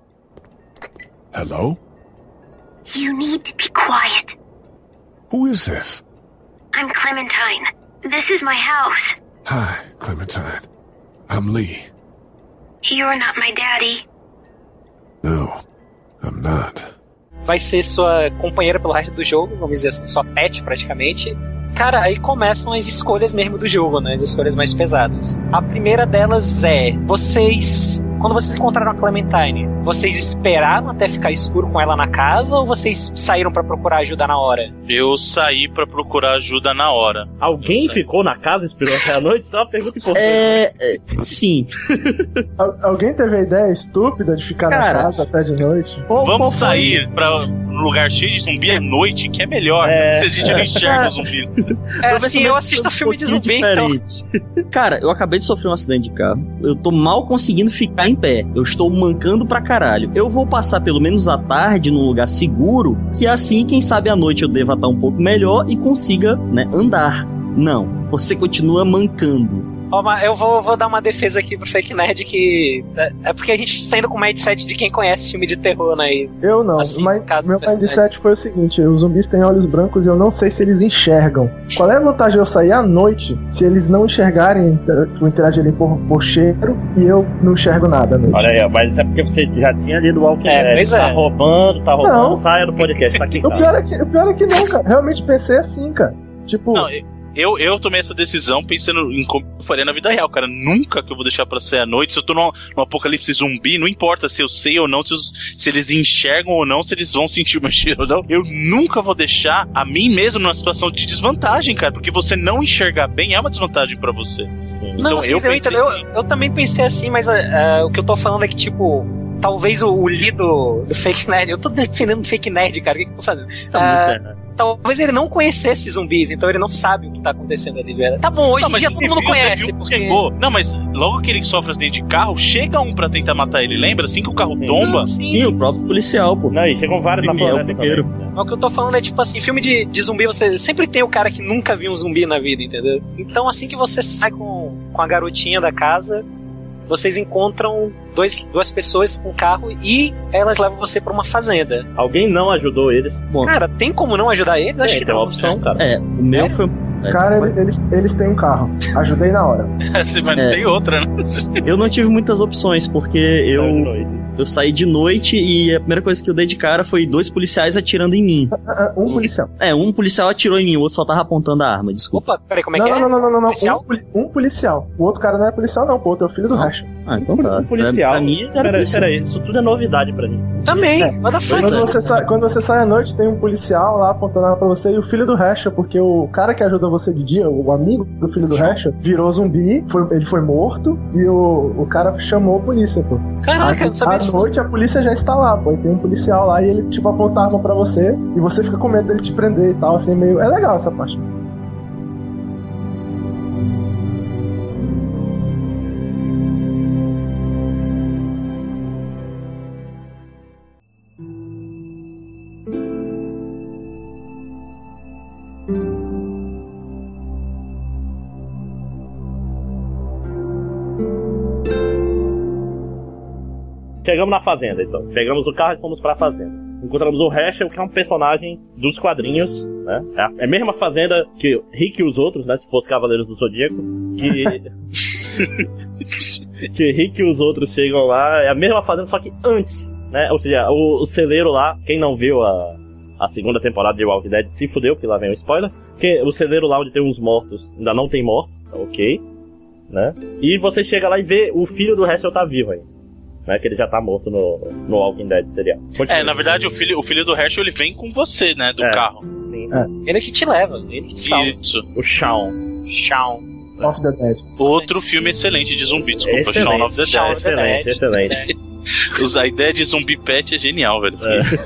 Hello? You need to be quiet. Who is this? I'm Clementine. This is my house. Hi, Clementine. I'm Lee. You're not my daddy. No, I'm not. Vai ser sua companheira pelo resto do jogo, vamos dizer assim, sua pet praticamente. Cara, aí começam as escolhas mesmo do jogo, né? As escolhas mais pesadas. A primeira delas é, vocês... Quando vocês encontraram a Clementine, vocês esperaram até ficar escuro com ela na casa ou vocês saíram pra procurar ajuda na hora? Eu saí pra procurar ajuda na hora. Alguém ficou na casa e esperou até a noite? Isso é uma pergunta importante. É... é sim. Al- alguém teve a ideia estúpida de ficar Cara, na casa até de noite? Qual- qual Vamos foi? sair pra um lugar cheio de zumbi à noite, que é melhor, É. se a gente não enxerga o zumbi. É Meu assim, pensamento eu assisto foi um filme de pouquinho zumbi, então... diferente. Cara, eu acabei de sofrer um acidente de carro. Eu tô mal conseguindo ficar em pé. Eu estou mancando pra caralho. Eu vou passar pelo menos a tarde num lugar seguro, que assim, quem sabe à noite eu deva estar um pouco melhor e consiga, né, andar. Não, você continua mancando. Ó, mas eu vou, vou dar uma defesa aqui pro Fake Nerd que... É, é porque a gente tá indo com o mindset de quem conhece filme de terror, né? E, Eu não. Assim, Mas caso meu precise. mindset foi o seguinte: os zumbis têm olhos brancos e eu não sei se eles enxergam. Qual é a vantagem de eu sair à noite se eles não enxergarem, inter- interagirem por, por cheiro e eu não enxergo nada à noite? Olha aí, ó, mas é porque você já tinha lido o Walking É, Dead. pois Tá é. roubando, tá roubando, Não. saia do podcast, tá aqui em O casa. pior, é que, o pior é que não, cara. Realmente pensei assim, cara. Tipo, Não, eu, eu tomei essa decisão pensando em como eu faria na vida real, cara. Nunca que eu vou deixar pra sair à noite. Se eu tô num, num apocalipse zumbi, não importa se eu sei ou não, se, os- se eles enxergam ou não, se eles vão sentir o meu cheiro ou não. Eu nunca vou deixar a mim mesmo numa situação de desvantagem, cara. Porque você não enxergar bem é uma desvantagem pra você. Não, Então, sim, eu eu, pensei entendo. Eu, em- eu também pensei assim, mas ah, o que eu tô falando é que, tipo, talvez o, o Lee do, do Fake Nerd, eu tô defendendo o Fake Nerd, cara, o que, que eu tô fazendo? Ah, talvez ele não conhecesse zumbis, então ele não sabe o que tá acontecendo ali, velho. Tá bom, hoje Não, em mas dia ele todo mundo viu, conhece, você viu, porque... chegou. Não, mas logo que ele sofre acidente de carro, chega um pra tentar matar ele. Lembra? Assim que o carro tomba. Não, sim, Sim, sim, o próprio policial, pô. Não, e chegam vários na Primeiro, floresta primeiro. também. Mas o que eu tô falando é tipo assim, filme de, de zumbi, você sempre tem o cara que nunca viu um zumbi na vida, entendeu? Então assim que você sai com, com a garotinha da casa, vocês encontram dois, duas pessoas com carro e elas levam você pra uma fazenda. Alguém não ajudou eles. Bom, Cara, tem como não ajudar eles? Acho Tem, que tem uma não. opção, cara. é, o meu foi... é, cara, foi- ele- eles, eles têm um carro. Ajudei na hora. Mas não É. tem outra, né? Eu não tive muitas opções, porque eu, eu saí de noite e a primeira coisa que eu dei de cara foi dois policiais atirando em mim. Ah, ah, Um policial. É, um policial atirou em mim, o outro só tava apontando a arma, desculpa. Opa, peraí, como é Não, que não, é? não, não, não, não, não. Policial? Um, poli- um policial. O outro cara não é policial, não, pô. O outro é o filho do Não. Rachel. Ah, então tá. Um policial. Pra mim, era Peraí, policial. peraí, isso tudo é novidade pra mim. Também, É. what the fuck? Quando você, sai, quando você sai à noite, tem um policial lá apontando a arma pra você e o filho do Rachel, porque o cara que ajuda você de dia, o amigo do filho do Rachel, virou zumbi, foi- ele foi morto e o, o cara chamou a polícia, pô. Caraca, eu não sabia À disso. noite a polícia já está lá, pô. E tem um policial lá e ele, tipo, aponta a arma pra você e você fica com medo dele te prender e tal, assim, meio. É legal essa parte. Chegamos na fazenda, então. Pegamos o carro e fomos pra fazenda. Encontramos o Rachel, que é um personagem dos quadrinhos, né? É a- é a mesma fazenda que Rick e os outros, né? Se fosse Cavaleiros do Zodíaco. Que... que Rick e os outros chegam lá. É a mesma fazenda, só que antes, né? Ou seja, o, o celeiro lá, quem não viu a, a segunda temporada de Walking Dead se fudeu, porque lá vem o spoiler. Que o celeiro lá onde tem uns mortos, ainda não tem mortos, tá ok, né? E você chega lá e vê o filho do Rachel tá vivo aí. Né, que ele já tá morto no, no Walking Dead serial. É, na verdade, o filho, o filho do Herschel, ele vem com você, né? Do É. carro. Sim. Ele que te leva, ele que te salva. Isso. O Shawn. Shawn. Off the Dead. Outro filme excelente de zumbi, desculpa. Excelente. Shaun of the Shaun Dead. of the Excelente, Dead. excelente. Os- A ideia de zumbi pet é genial, velho.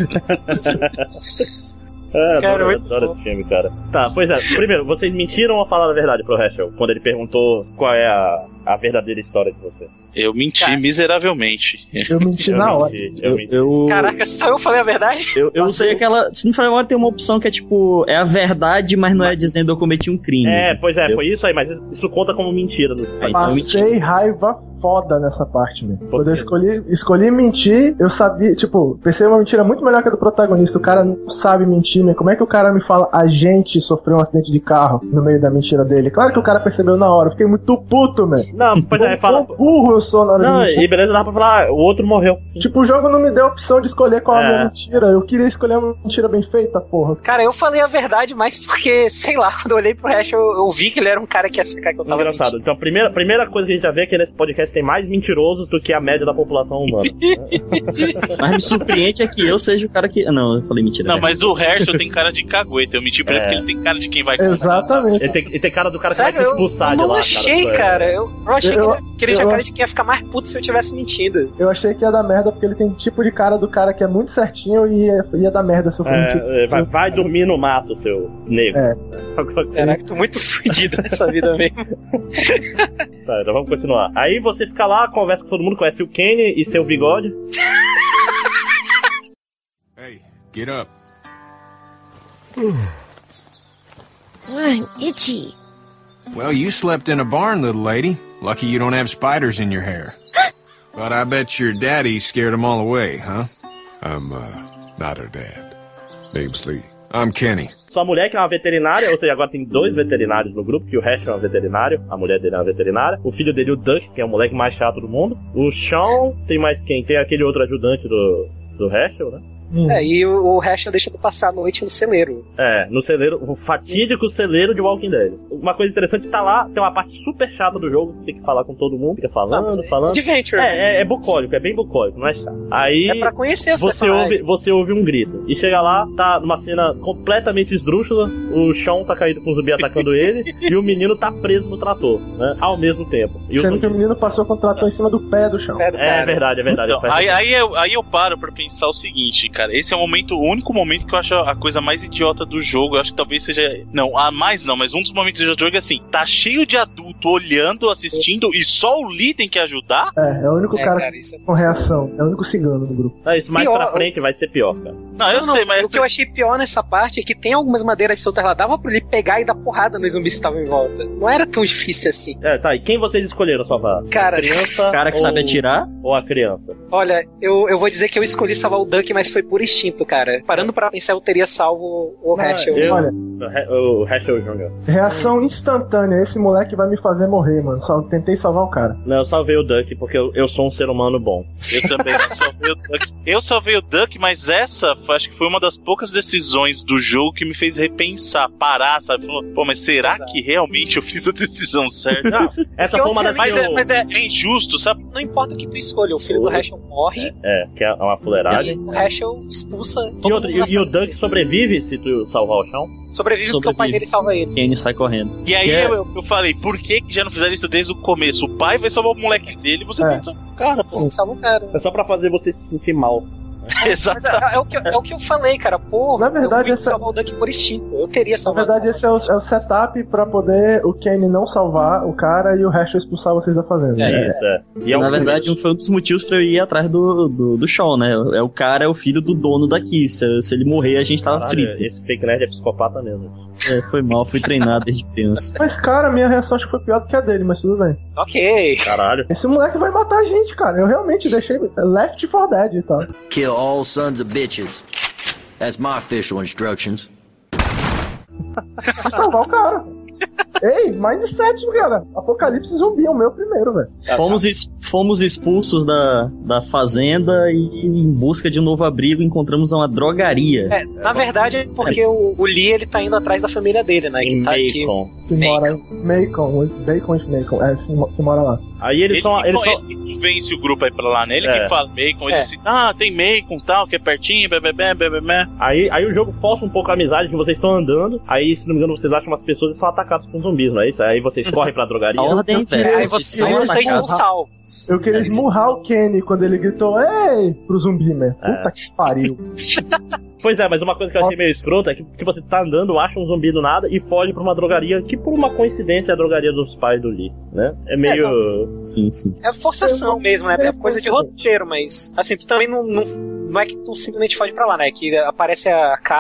É, Cara, adoro, muito adoro bom. esse filme, cara. Tá, pois é. Primeiro, vocês mentiram ou falaram a verdade pro Rachel? Quando ele perguntou qual é a, a verdadeira história de você. Eu menti Cara. miseravelmente. Eu menti Eu na hora. menti, eu Eu, menti. eu, Caraca, só eu falei a verdade? eu, eu usei aquela. Se não for agora, tem uma opção que é tipo. É a verdade, mas não é dizendo eu cometi um crime. É, pois é, Eu- foi isso aí, mas isso conta como mentira. No... Ah, então eu menti. Passei raiva foda nessa parte, meu. Quando quê? eu escolhi, escolhi mentir, eu sabia, tipo, pensei uma mentira muito melhor que a do protagonista. O cara não sabe mentir, meu. Como é que o cara me fala, a gente sofreu um acidente de carro no meio da mentira dele? Claro que o cara percebeu na hora, eu fiquei muito puto, meu. Não, pois é, fala. Quão burro eu eu sou na hora Não, de mentir. e beleza, dá pra falar, ah, o outro morreu. Tipo, o jogo não me deu a opção de escolher qual é a É. minha mentira. Eu queria escolher uma mentira bem feita, porra. Cara, eu falei a verdade mais porque, sei lá, quando eu olhei pro Hash, eu, eu vi que ele era um cara que ia sacar que eu tava Engraçado. mentindo. Então a primeira, primeira coisa que a gente já vê é que nesse podcast tem mais mentirosos do que a média da população humana. Mas me surpreende é que eu seja o cara que... Não, eu falei mentira. Não, né? mas o Herschel tem cara de cagueta. Eu menti pra ele É. porque ele tem cara de quem vai comprar. Exatamente. Ele tem, ele tem cara do cara Sério, que vai te eu, expulsar eu de não lá. achei, cara. cara. Eu, eu achei Eu- que ele, que ele eu- tinha cara de que ia ficar mais puto se eu tivesse mentindo. Eu achei que ia dar merda porque ele tem tipo de cara do cara que é muito certinho e ia, ia dar merda se eu for mentir. É, é, vai, vai dormir no mato, seu negro. É. Caraca, tô muito fudido nessa vida mesmo. Tá, então vamos continuar. Aí você fica lá, conversa com todo mundo, conhece o Kenny e seu bigode. Hey, get up. I'm itchy. Well, you slept in a barn, little lady. Lucky you don't have spiders in your hair. But I bet your daddy scared them all away, huh? I'm, uh, not her dad. Name's Lee. I'm Kenny. Sua mulher que é uma veterinária, ou seja, agora tem dois veterinários no grupo, que o Hash é um veterinário, a mulher dele é uma veterinária. O filho dele, o Duck, que é o moleque mais chato do mundo. O Sean, tem mais quem? Tem aquele outro ajudante do, do Haskell, né? É, e o, o Hash deixa de passar a noite no celeiro. É, no celeiro, o fatídico celeiro de Walking Dead. Uma coisa interessante, tá lá, tem uma parte super chata do jogo, tem que falar com todo mundo, fica falando, Não, falando. Adventure. É, é, é bucólico, é bem bucólico, não é chato. Aí É pra conhecer os você personagens. ouve, você ouve um grito. E chega lá, tá numa cena completamente esdrúxula, o Sean tá caído com o zumbi atacando ele, e o menino tá preso no trator, né? Ao mesmo tempo. E Sendo o... que o menino passou com o trator em cima do pé do chão. Pé do É cara. verdade, é verdade. Então, aí, aí, eu, aí eu paro pra pensar o seguinte, cara. Esse é o momento, o único momento que eu acho a coisa mais idiota do jogo. Eu acho que talvez seja. Não, a mais não, mas um dos momentos do jogo é assim: tá cheio de adulto olhando, assistindo, e só o Lee tem que ajudar. É, é o único É, cara, cara, isso é com reação. É o único cigano do grupo. Ah, isso mais Pior, pra frente vai ser pior, cara. Não, eu Não, sei, não, mas. o que eu achei pior nessa parte é que tem algumas madeiras soltas lá, dava pra ele pegar e dar porrada nos zumbis que estavam em volta. Não era tão difícil assim. É, tá, e quem vocês escolheram salvar? Cara, A criança O cara que ou... sabe atirar. Ou a criança? olha, eu, eu vou dizer que eu escolhi salvar o Duck, mas foi por instinto, cara. Parando pra pensar, eu teria salvo o Haskell. eu- Olha, O Haskell Júnior reação instantânea. Esse moleque vai me fazer morrer, mano. Só tentei salvar o cara. Não, eu salvei o Duck porque eu, eu sou um ser humano bom. Eu também eu salvei o Duck. Eu salvei o Duck, mas essa foi- acho que foi uma das poucas decisões do jogo que me fez repensar, parar, sabe? Falou, pô, mas será Exato. que realmente eu fiz a decisão certa? Não, essa Porque foi uma das Mas, que é, eu... mas é, é injusto, sabe? Não importa o que tu escolha, o filho do Haskell morre, É, que é uma fuleiragem. e o Haskell expulsa E, todo outra, mundo da e, e o fazenda. Duck sobrevive se tu salvar o chão? Sobrevive porque o pai Sobrevive. dele salva ele. Kenny sai correndo. E aí Que é- eu, eu falei, por que, que já não fizeram isso desde o começo? O pai vai salvar o moleque dele e você É. tem que salvar o cara, pô. Você salva o cara. É só pra fazer você se sentir mal. Exato. Mas é, é o que, eu- é o que eu falei, cara. Pô, Na verdade, eu fui essa- salvar o Duck por instinto. Eu teria Na salvado. verdade, esse é o, é o setup pra poder o Kenny não salvar o cara e o resto expulsar vocês da fazenda. É, Isso, é. E é Na um- verdade, foi um dos motivos pra eu ir atrás do, do, do Sean, né? É o cara, é o filho do dono daqui. Se, se ele morrer, a gente tava Caralho, frito. esse fake nerd é psicopata mesmo. É, foi mal, fui treinado desde criança. Mas, cara, minha reação acho que foi pior do que a dele, mas tudo bem. Ok. Caralho. Esse moleque vai matar a gente, cara. Eu realmente deixei Left four Dead e tal. Kill all sons of bitches. That's my official instructions. Vou salvar o cara. Ei, mindset, cara. Apocalipse zumbi é o meu primeiro, velho. Fomos, es- fomos expulsos da, da fazenda e em busca de um novo abrigo encontramos uma drogaria. É, na verdade é porque o, o Lee ele tá indo atrás da família dele, né? Em Que tá aqui. Macon. Que mora Macon, Bacon e Macon. É, sim, que mora lá. Aí eles Ele, são. que- Eles são... ele que convence o grupo aí pra lá, né? Ele É. que fala Macon, ele É. diz, ah, tem Macon e tal, que é pertinho, bebê, bebê, bebê. Aí, aí o jogo força um pouco a amizade que vocês estão andando. Aí, se não me engano, vocês acham umas pessoas que são atacadas por zumbis, não é isso? Aí vocês correm pra drogaria. A ordem Eu é queria- inversa. Aí, se você, são aí vocês são atacados- salvos. Eu queria esmurrar o Kenny quando ele gritou ei pro zumbi, né? Puta É. que pariu. Pois é, mas uma coisa que eu achei meio escrota é que, que você tá andando, acha um zumbi do nada e foge pra uma drogaria, que por uma coincidência é a drogaria dos pais do Lee, né? É meio... Sim, sim. É forçação mesmo, né? É coisa de roteiro, mas assim, tu também não, não, não é que tu simplesmente foge pra lá, né? Que aparece a Carly,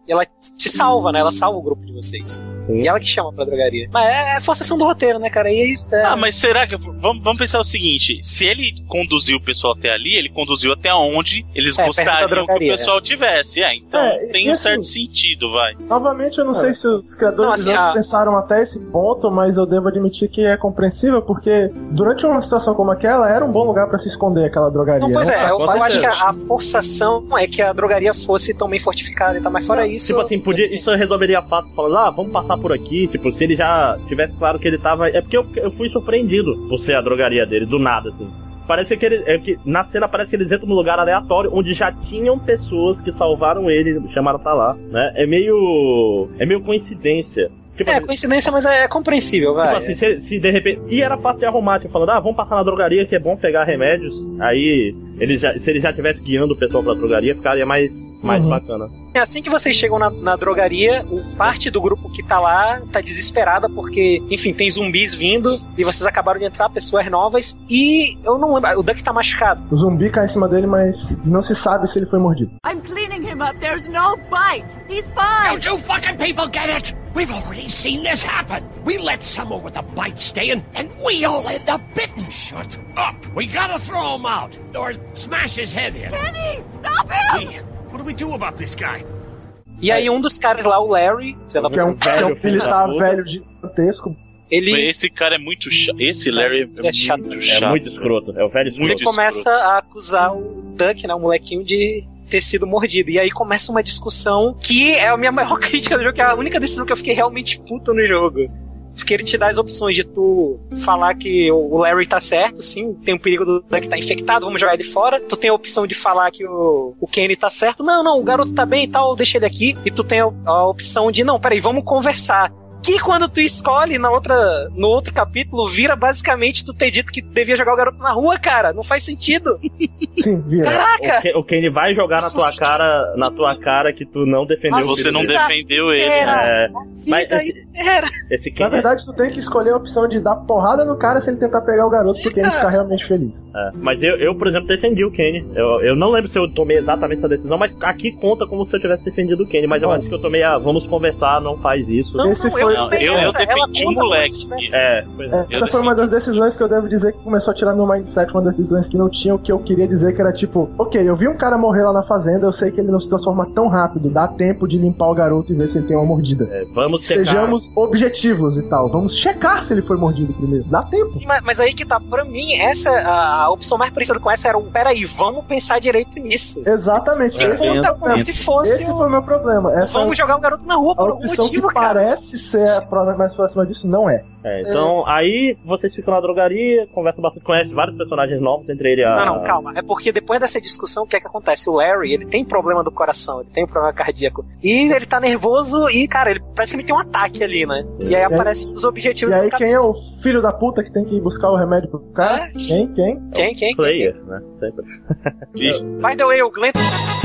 e ela te salva, né? Ela salva o grupo de vocês. Sim. E ela que chama pra drogaria. Mas é, é forçação do roteiro, né, cara? E aí, é... Ah, mas será que... Vamos, vamos pensar o seguinte, se ele conduziu o pessoal até ali, ele conduziu até onde eles é, gostariam que o pessoal é. tivesse. É, então é, tem um assim, certo sentido, vai. Novamente, eu não é. sei se os criadores não, assim, a... pensaram até esse ponto, mas eu devo admitir que é compreensível, porque durante uma situação como aquela, era um bom lugar pra se esconder aquela drogaria. Não, pois né? é, eu, eu acho que a, a forçação é que a drogaria fosse tão bem fortificada e tal, mas fora não, isso... Tipo assim, podia, isso resolveria fácil, falando, ah, vamos passar por aqui, tipo, se ele já tivesse claro que ele tava... É porque eu, eu fui surpreendido por ser a drogaria dele, do nada, assim. Parece que ele... É que na cena parece que eles entram num lugar aleatório, onde já tinham pessoas que salvaram ele, chamaram pra lá, né? É meio... É meio coincidência. Tipo, é, coincidência, mas é compreensível, vai. Tipo assim, se, se de repente... E era fácil de arrumar, tipo, falando, ah, vamos passar na drogaria que é bom pegar remédios. Aí, ele já, se ele já estivesse guiando o pessoal pra drogaria, ficaria mais, mais uhum. bacana. Assim que vocês chegam na, na drogaria, o, parte do grupo que tá lá tá desesperada porque, enfim, tem zumbis vindo e vocês acabaram de entrar, pessoas novas, e eu não lembro, o Duck tá machucado. O zumbi cai em cima dele, mas não se sabe se ele foi mordido. I'm cleaning him up, there's no bite. He's fine. Don't you fucking people get it? We've already seen this happen. We let someone with a bite stay in, and we all end up bitten. Shut up. We gotta throw him out, or smash his head in. Kenny, stop him! We, what do we do about this guy? E aí um dos caras lá, o Larry... Que é um velho, filho tá velho gigantesco. Ele... Esse cara é muito chato. Esse Larry é, é chato. muito chato. É muito escroto. É o velho escroto. Ele começa a acusar o Duck, né, o molequinho, de ter sido mordido. E aí começa uma discussão que é a minha maior crítica do jogo, que é a única decisão que eu fiquei realmente puto no jogo. Porque ele te dá as opções de tu falar que o Larry tá certo, sim, tem o perigo do Duck tá infectado, vamos jogar ele fora. Tu tem a opção de falar que o, o Kenny tá certo. Não, não, o garoto tá bem e tal, deixa ele aqui. E tu tem a, a opção de, não, peraí, vamos conversar. Que quando tu escolhe na outra, no outro capítulo, vira basicamente tu ter dito que devia jogar o garoto na rua, cara. Não faz sentido. Sim, vira. Caraca! O Kenny vai jogar na tua cara, na tua cara que tu não defendeu. Você não defendeu ele. É, mas esse, esse Kenny... Na verdade, tu tem que escolher a opção de dar porrada no cara se ele tentar pegar o garoto, pro Kenny ficar realmente feliz. É, mas eu, eu, por exemplo, defendi o Kenny. Eu, eu não lembro se eu tomei exatamente essa decisão, mas aqui conta como se eu tivesse defendido o Kenny. Mas eu acho que eu tomei a vamos conversar, não faz isso. Não, esse não, foi... Não, eu, eu defendi o moleque. É, é, essa foi uma das decisões que eu devo dizer que começou a tirar meu mindset, uma das decisões que não tinha o que eu queria dizer, que era tipo, ok, eu vi um cara morrer lá na fazenda, eu sei que ele não se transforma tão rápido, dá tempo de limpar o garoto e ver se ele tem uma mordida. É, vamos checar. Sejamos objetivos e tal, vamos checar se ele foi mordido primeiro, dá tempo. Sim, mas, mas aí que tá, pra mim, essa, a, a opção mais parecida com essa era um, peraí, vamos pensar direito nisso. Exatamente. Esse, conta, como se fosse esse foi o meu problema. Essa vamos jogar o garoto na rua por algum motivo, que cara. Parece ser a prova mais próxima disso, não é. É, então, é. aí vocês ficam na drogaria, conversam bastante, conhecem vários personagens novos, entre ele a... Não, não, calma. É porque depois dessa discussão, o que é que acontece? O Larry, ele tem problema do coração, ele tem um problema cardíaco. E ele tá nervoso e, cara, ele praticamente tem um ataque ali, né? E aí aparecem os objetivos do cara. E aí, quem é o filho da puta que tem que ir buscar o remédio pro cara? É? Quem? Quem? Quem? Quem? Player, né? Sempre. By the way, o Glenn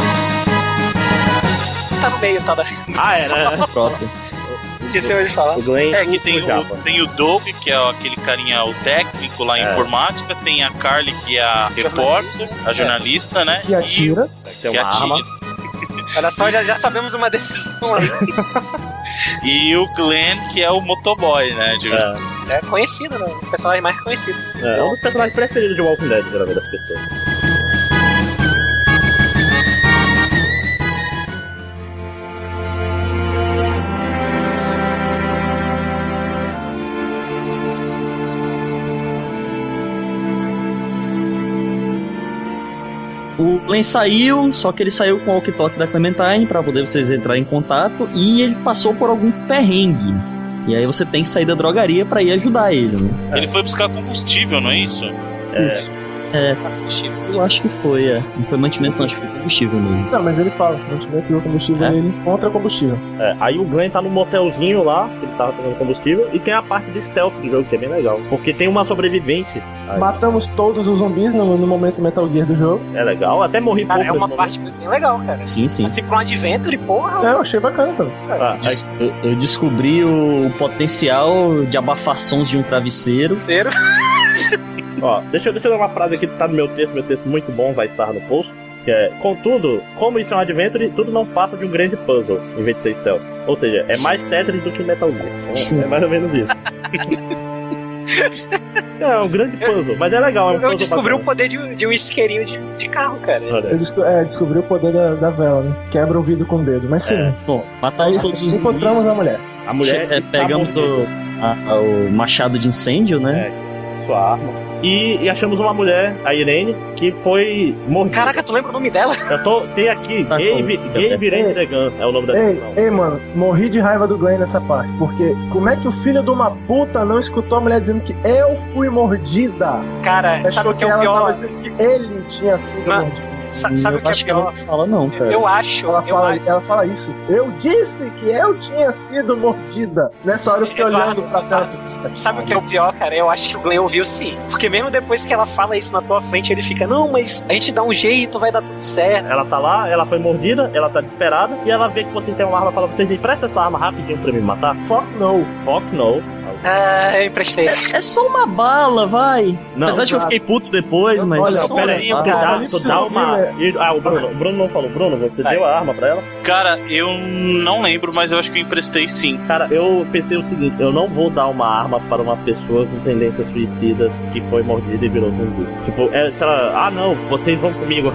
tá no meio, tá? Da... Ah, é, né? Próprio. Esqueceu de falar. O Glenn, é, que tem o, tem o Doug, que é aquele carinha, o técnico lá em é. informática, tem a Carly, que é a repórter, a jornalista, é. né? Que atira. E, tem uma arma. Olha só, já, já sabemos uma decisão aí. E o Glenn, que é o motoboy, né? De... É. é conhecido, né? O personagem mais conhecido. É, é um dos personagens preferidos de Walking Dead, geralmente, das pessoas. O Glenn saiu, só que ele saiu com o walkie-talkie da Clementine pra poder vocês entrarem em contato, e ele passou por algum perrengue. E aí você tem que sair da drogaria pra ir ajudar ele, né? Ele foi buscar combustível, não é isso? É. Isso. É, eu acho que foi, é. Não foi mantimento, não, acho que foi combustível mesmo. Não, mas ele fala, mantimento e combustível, é? Ele encontra combustível. É, aí o Glenn tá num motelzinho lá, que ele tava pegando combustível, e tem a parte de stealth do jogo, que é bem legal. Porque tem uma sobrevivente. Aí. Matamos todos os zumbis no, no momento Metal Gear do jogo. É legal, até morri cara, pouco. É uma parte bem legal, cara. Sim, sim. Assim, pra um adventure, porra. É, eu achei bacana também. Ah, eu, eu descobri o potencial de abafar sons de um travesseiro. Travesseiro. Ó, deixa eu, deixa eu dar uma frase aqui que tá no meu texto, meu texto muito bom, vai estar no post. Que é, contudo, como isso é um adventure, tudo não passa de um grande puzzle, em vez de ser stealth. Ou seja, é mais Tetris do que Metal Gear. Então, é mais ou menos isso. É um grande puzzle, mas é legal. É um eu descobri o poder de, de um isqueirinho de, de carro, cara. Eu desco é, descobri o poder da, da vela, né? Quebra o vidro com o dedo. Mas sim, é. Bom, matamos aí, todos os encontramos a mulher. A mulher é, pegamos o, a, o machado de incêndio, né? É, sua arma. E, e achamos uma mulher, a Irene, que foi mordida. Caraca, tu lembra o nome dela? Eu tô, tem aqui, Tá Gabe Irene The Gun, é o nome da Ei, pessoa. ei, mano, morri de raiva do Glenn nessa parte. Porque como é que o filho de uma puta não escutou a mulher dizendo que eu fui mordida? Cara, sabe o que é o ela pior? tava dizendo que ele tinha sido Mas, mordido. Sa sabe o que é acho pior? Que ela não fala não, cara. Eu acho. Ela eu fala, acho. ela fala isso. Eu disse que eu tinha sido mordida. Nessa hora eu fiquei Eduardo, olhando pra tela. Sabe o que é o pior, cara? Eu acho que o Glenn ouviu sim. Porque mesmo depois que ela fala isso na tua frente, ele fica, não, mas a gente dá um jeito, vai dar tudo certo. Ela tá lá, ela foi mordida, ela tá desesperada, e ela vê que você tem uma arma e fala, vocês emprestam essa arma rapidinho pra me matar? Fuck no. Fuck no. Ah, eu emprestei. É, é só uma bala, vai. Não, Apesar de que eu fiquei puto depois, mas... Olha, é só pera aí, uma tu bala. dá, tu dá uma... Ah, o Bruno, o Bruno não falou. Bruno, você Vai. deu a arma pra ela? Cara, eu não lembro, mas eu acho que eu emprestei sim. Cara, eu pensei o seguinte, eu não vou dar uma arma para uma pessoa com tendências suicidas que foi mordida e virou zumbi. Tipo, é, se ela... Ah, não, vocês vão comigo.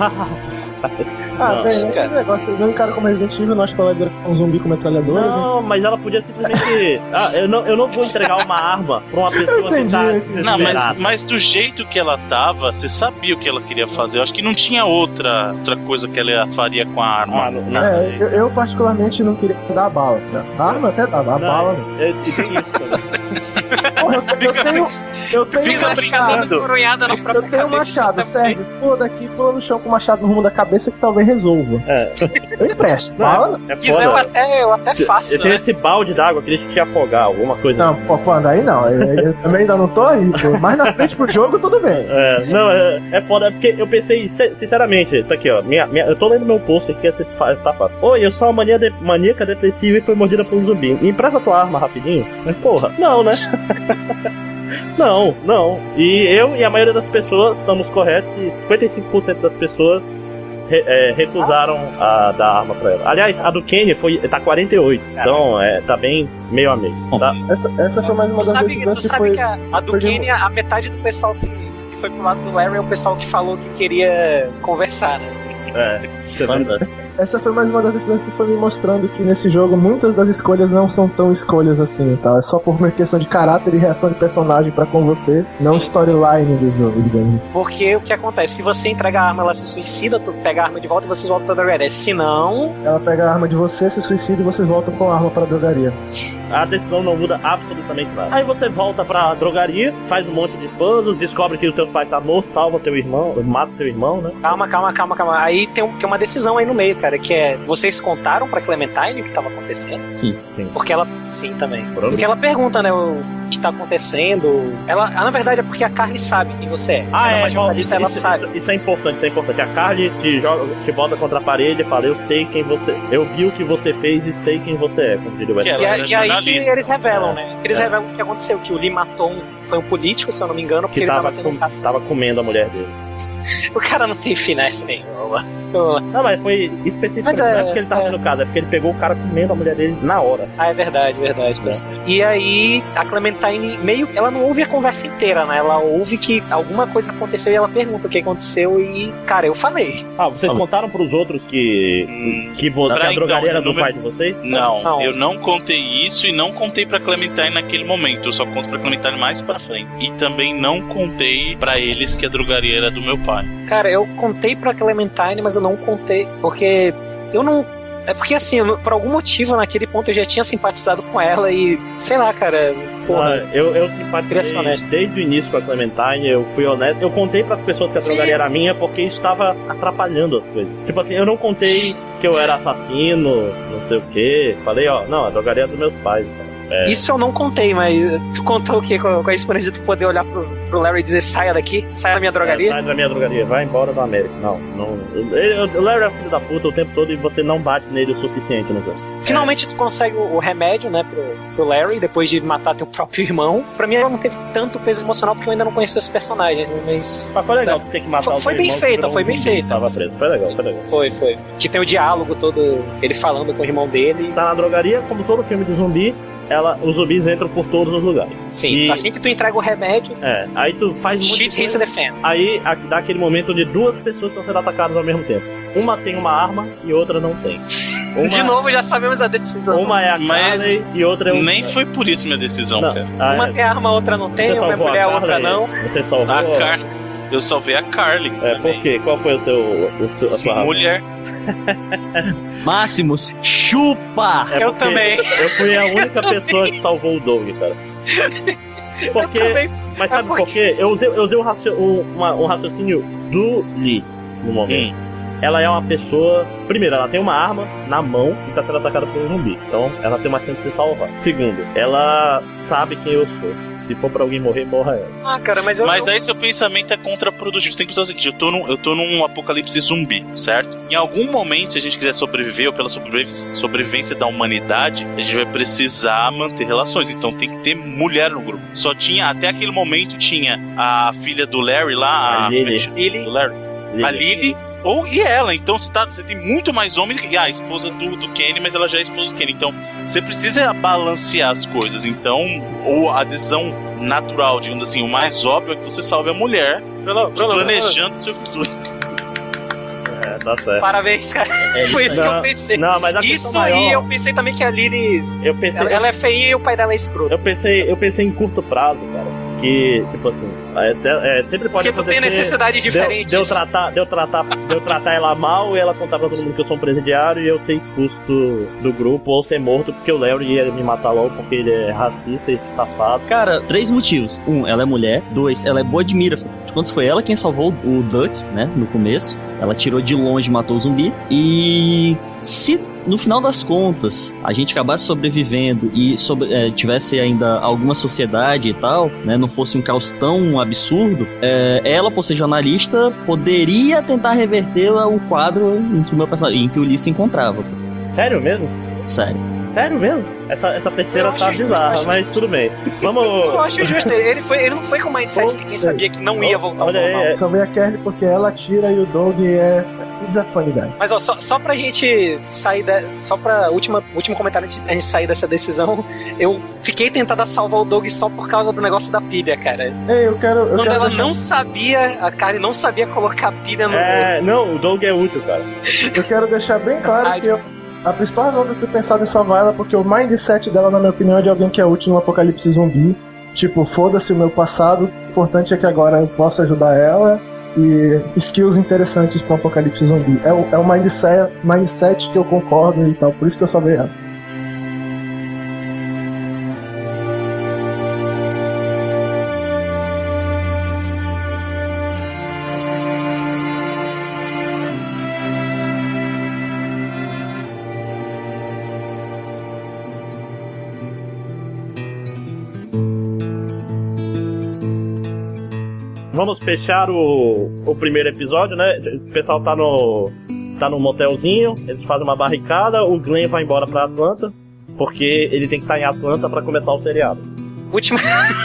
Ah, Não, velho, esse cara. negócio, vem um cara como Resident Evil, nós falamos que um zumbi com metralhadora. né? Não, mas ela podia simplesmente... Ah, eu não, eu não vou entregar uma arma pra uma pessoa que entendi, tá eu entendi. Não, mas, desesperada. mas do jeito que ela tava, você sabia o que ela queria fazer. Eu acho que não tinha outra, outra coisa que ela faria com a arma. Ah, não, não. É, eu, eu particularmente não queria dar a bala. Né? A arma até dava, a Não, bala não. Eu te digo isso, cara. Porra, eu, eu tenho. Eu tenho Fica um ficar dando machado. coronhada na Eu própria tenho um cabeça machado, também. serve. Pula daqui, pula no chão com o machado no rumo da cabeça que talvez resolva. É. Eu empresto. Bala? É Quiser, eu foda. até, eu até faço, Eu tenho né? esse balde d'água que deixa te afogar, alguma coisa. Não, pô, pô, daí não. Eu, eu também ainda não tô aí, pô. Mas na frente pro jogo, tudo bem. É, não, é, é foda, porque eu pensei, se- sinceramente, tá aqui, ó, minha, minha, eu tô lendo meu post aqui, essa tá fácil. Oi, eu sou uma mania de, maníaca depressiva e foi mordida por um zumbi. Me empresta tua arma rapidinho? Mas porra, não, né? Não, não. E eu e a maioria das pessoas estamos corretos e cinquenta e cinco por cento das pessoas re- é, recusaram a dar arma pra ela. Aliás, a do Kenny foi, tá quarenta e oito, então é, tá bem meio a meio, tá? Essa, essa foi mais uma Tu das sabe, decisões tu que sabe foi... que a, a do foi de- Kenny, a metade do pessoal que, que foi pro lado do Larry é o pessoal que falou que queria conversar, né? É, você vai- Essa foi mais uma das decisões que foi me mostrando que nesse jogo muitas das escolhas não são tão escolhas assim, tá? É só por uma questão de caráter e reação de personagem pra com você, não Sim. storyline do jogo, digamos assim. Porque o que acontece? Se você entrega a arma, ela se suicida, tu pega a arma de volta e vocês voltam pra drogaria. Se não, Ela pega a arma de você, se suicida e vocês voltam com a arma pra drogaria. a decisão não muda absolutamente nada. Aí você volta pra drogaria, faz um monte de puzzles, descobre que o teu pai tá morto, salva teu irmão, mata teu irmão, né? calma, calma, calma, calma. Aí tem, um- tem uma decisão aí no meio, cara, que é, vocês contaram pra Clementine o que tava acontecendo? Sim. Sim. Porque ela, sim, também. Bruno? Porque ela pergunta, né, o que tá acontecendo. Ela, ah, na verdade é porque a Carly sabe quem você é. Ah, ela é, uma jornalista, ela isso, sabe. Isso, isso é importante, isso é importante. A Carly te, joga, te bota contra a parede e fala, eu sei quem você... Eu vi o que você fez e sei quem você é, como diria o Que Wes. ela E, a- era e aí que jornalista. eles revelam, né? Eles É. revelam o que aconteceu, que o Lee matou um, foi um político, se eu não me engano, porque Que ele tava, tava tendo um com, tava comendo a mulher dele. O cara não tem finesse nenhuma. Não, mas foi específico, Mas não é, é porque ele tava é. no caso, é porque ele pegou o cara comendo a mulher dele na hora. Ah, é verdade, verdade. Tá É. certo. E aí, a Clementine meio. Ela não ouve a conversa inteira, né? Ela ouve que alguma coisa aconteceu e ela pergunta o que aconteceu e, cara, eu falei. Ah, vocês contaram pros outros que, Hum, que, vo- que pra a drogaria então, era do no pai meu- de vocês? Não, Não. eu não contei isso e não contei pra Clementine naquele momento. Eu só conto pra Clementine mais pra frente. E também não contei pra eles que a drogaria era do meu pai. Cara, eu contei pra Clementine, mas eu não contei. Porque eu não. É porque assim, eu- por algum motivo naquele ponto eu já tinha simpatizado com ela e. Sei lá, cara. Porra. Ah, eu, eu Queria ser simpatizei honesto. desde o início com a Clementine, eu fui honesto. Eu contei pras pessoas que a Sim. drogaria era minha porque isso estava atrapalhando as coisas. Tipo assim, eu não contei que eu era assassino, não sei o que. Falei, ó, não, a drogaria é dos meus pais. Cara. É. Isso eu não contei, mas tu contou o quê? Com a experiência de tu poder olhar pro, pro Larry e dizer, saia daqui, saia da minha drogaria? É, sai da minha drogaria, vai embora da América. Não, não. Ele, o Larry é filho da puta o tempo todo e você não bate nele o suficiente no jogo. Finalmente tu consegue o, o remédio, né, pro, pro Larry, depois de matar teu próprio irmão. Pra mim ela não teve tanto peso emocional porque eu ainda não conhecia os personagens, mas... Mas foi legal, tu ter que matar foi, o foi teu bem irmão, feita, virou foi um bem zumbi, feita. Tava preso. Foi legal, foi legal. Foi, foi. Que tem o diálogo todo, ele falando com o irmão dele. Tá na drogaria, como todo filme de zumbi, ela, os zumbis entram por todos os lugares. Sim, e... assim que tu entrega o remédio... É, aí tu faz muito... Shit hits the fan. Aí dá aquele momento onde duas pessoas estão sendo atacadas ao mesmo tempo. Uma tem uma arma e outra não tem. Uma... De novo, já sabemos a decisão. Uma é a Carly e outra é o... Nem foi por isso minha decisão, não, cara. Ah, uma é... tem arma, a outra não tem. Você uma é mulher, a outra não. Você salvou a Carly. Eu salvei a Carly. É, por quê? Qual foi o teu... O seu, a sua mulher. Máximos, chupa! É eu também. Eu fui a única pessoa que salvou o Doug, cara. Porque... Eu também. Mas sabe é porque... por quê? Eu usei, eu usei um, raci... um, uma, um raciocínio do Lee no momento. Hum. Ela é uma pessoa... Primeiro, ela tem uma arma na mão e tá sendo atacada por um zumbi. Então, ela tem uma chance de salvar. Segundo, ela sabe quem eu sou. Se for pra alguém morrer, morra ela. Ah, cara, mas eu... Mas eu... aí seu pensamento é contraprodutivo. Você tem que pensar o seguinte, eu tô, num, eu tô num apocalipse zumbi, certo? Em algum momento, se a gente quiser sobreviver, ou pela sobrevivência, sobrevivência da humanidade, a gente vai precisar manter relações. Então tem que ter mulher no grupo. Só tinha, até aquele momento, tinha a filha do Larry lá, a, a Lily. Lily. Do Larry. Lily. A Lily. Ou e ela, então você, tá, você tem muito mais homem que ah, a esposa do, do Kenny, mas ela já é esposa do Kenny. Então você precisa balancear as coisas. Então, ou a decisão natural, digamos assim, o mais óbvio é que você salve a mulher pela, planejando o seu futuro. É, tá certo. Parabéns, cara. É, Foi isso não, que eu pensei. Não, mas a isso maior, e eu pensei também que a Lily. Eu pensei, ela, ela é feia e o pai dela é escroto. Eu pensei, eu pensei em curto prazo, cara. Que, tipo assim, é, é, sempre pode Porque tu tem necessidades diferentes. De eu tratar, de eu tratar, de eu tratar ela mal e ela contar pra todo mundo que eu sou um presidiário e eu ser expulso do, do grupo ou ser morto porque o Larry ia me matar logo porque ele é racista e safado. Cara, três motivos. Um, ela é mulher. Dois, ela é boa de mira. Quando foi ela quem salvou o Duck, né, no começo. Ela tirou de longe e matou o zumbi. E se no final das contas a gente acabasse sobrevivendo e sobre, é, tivesse ainda alguma sociedade e tal, né, não fosse um caos tão absurdo, é, ela, por ser jornalista, poderia tentar reverter o quadro em que o meu personagem, em que o Lee se encontrava. Sério mesmo? Sério. Sério mesmo? Essa, essa terceira tá bizarra, mas justo. Tudo bem. Vamos... Eu acho justo. Ele, foi, ele não foi com o mindset de quem sabia que não ia voltar ao normal. Eu salvei a Kelly porque ela tira e o Doug é desafanidade. Mas ó, só, só pra gente sair da... Só pra última, último comentário antes da gente sair dessa decisão, eu fiquei tentado a salvar o Doug só por causa do negócio da pilha, cara. Ei, eu quero... Eu Quando quero ela deixar... não sabia, a Karen não sabia colocar pilha no... É, não, o Doug é útil, cara. Eu quero deixar bem claro Ai, que eu... A principal razão de eu ter pensado em salvar ela é porque o mindset dela, na minha opinião, é de alguém que é útil no apocalipse zumbi. Tipo, foda-se o meu passado, o importante é que agora eu posso ajudar ela e skills interessantes pro apocalipse zumbi. É o, é o mindset, mindset que eu concordo e tal, por isso que eu salvei ela. Vamos fechar o, o primeiro episódio, né? O pessoal tá no, tá no motelzinho, eles fazem uma barricada, o Glenn vai embora pra Atlanta, porque ele tem que estar em Atlanta pra começar o seriado. Última...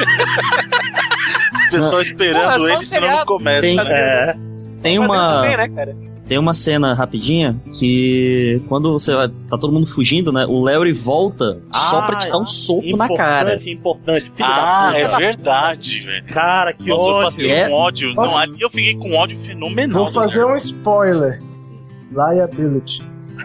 As pessoas esperando Pô, é ele, senão não começa. Tem, é. tem uma... Também, né, cara? Tem uma cena rapidinha que quando você vai, tá todo mundo fugindo, né? O Larry volta ah, só pra te dar um soco na cara. Importante, importante. Ah, é verdade, velho. Cara, que Nossa, ódio. Eu passei é? um ódio. Não, ali eu fiquei com um ódio fenomenal. Vou fazer um spoiler. Liability.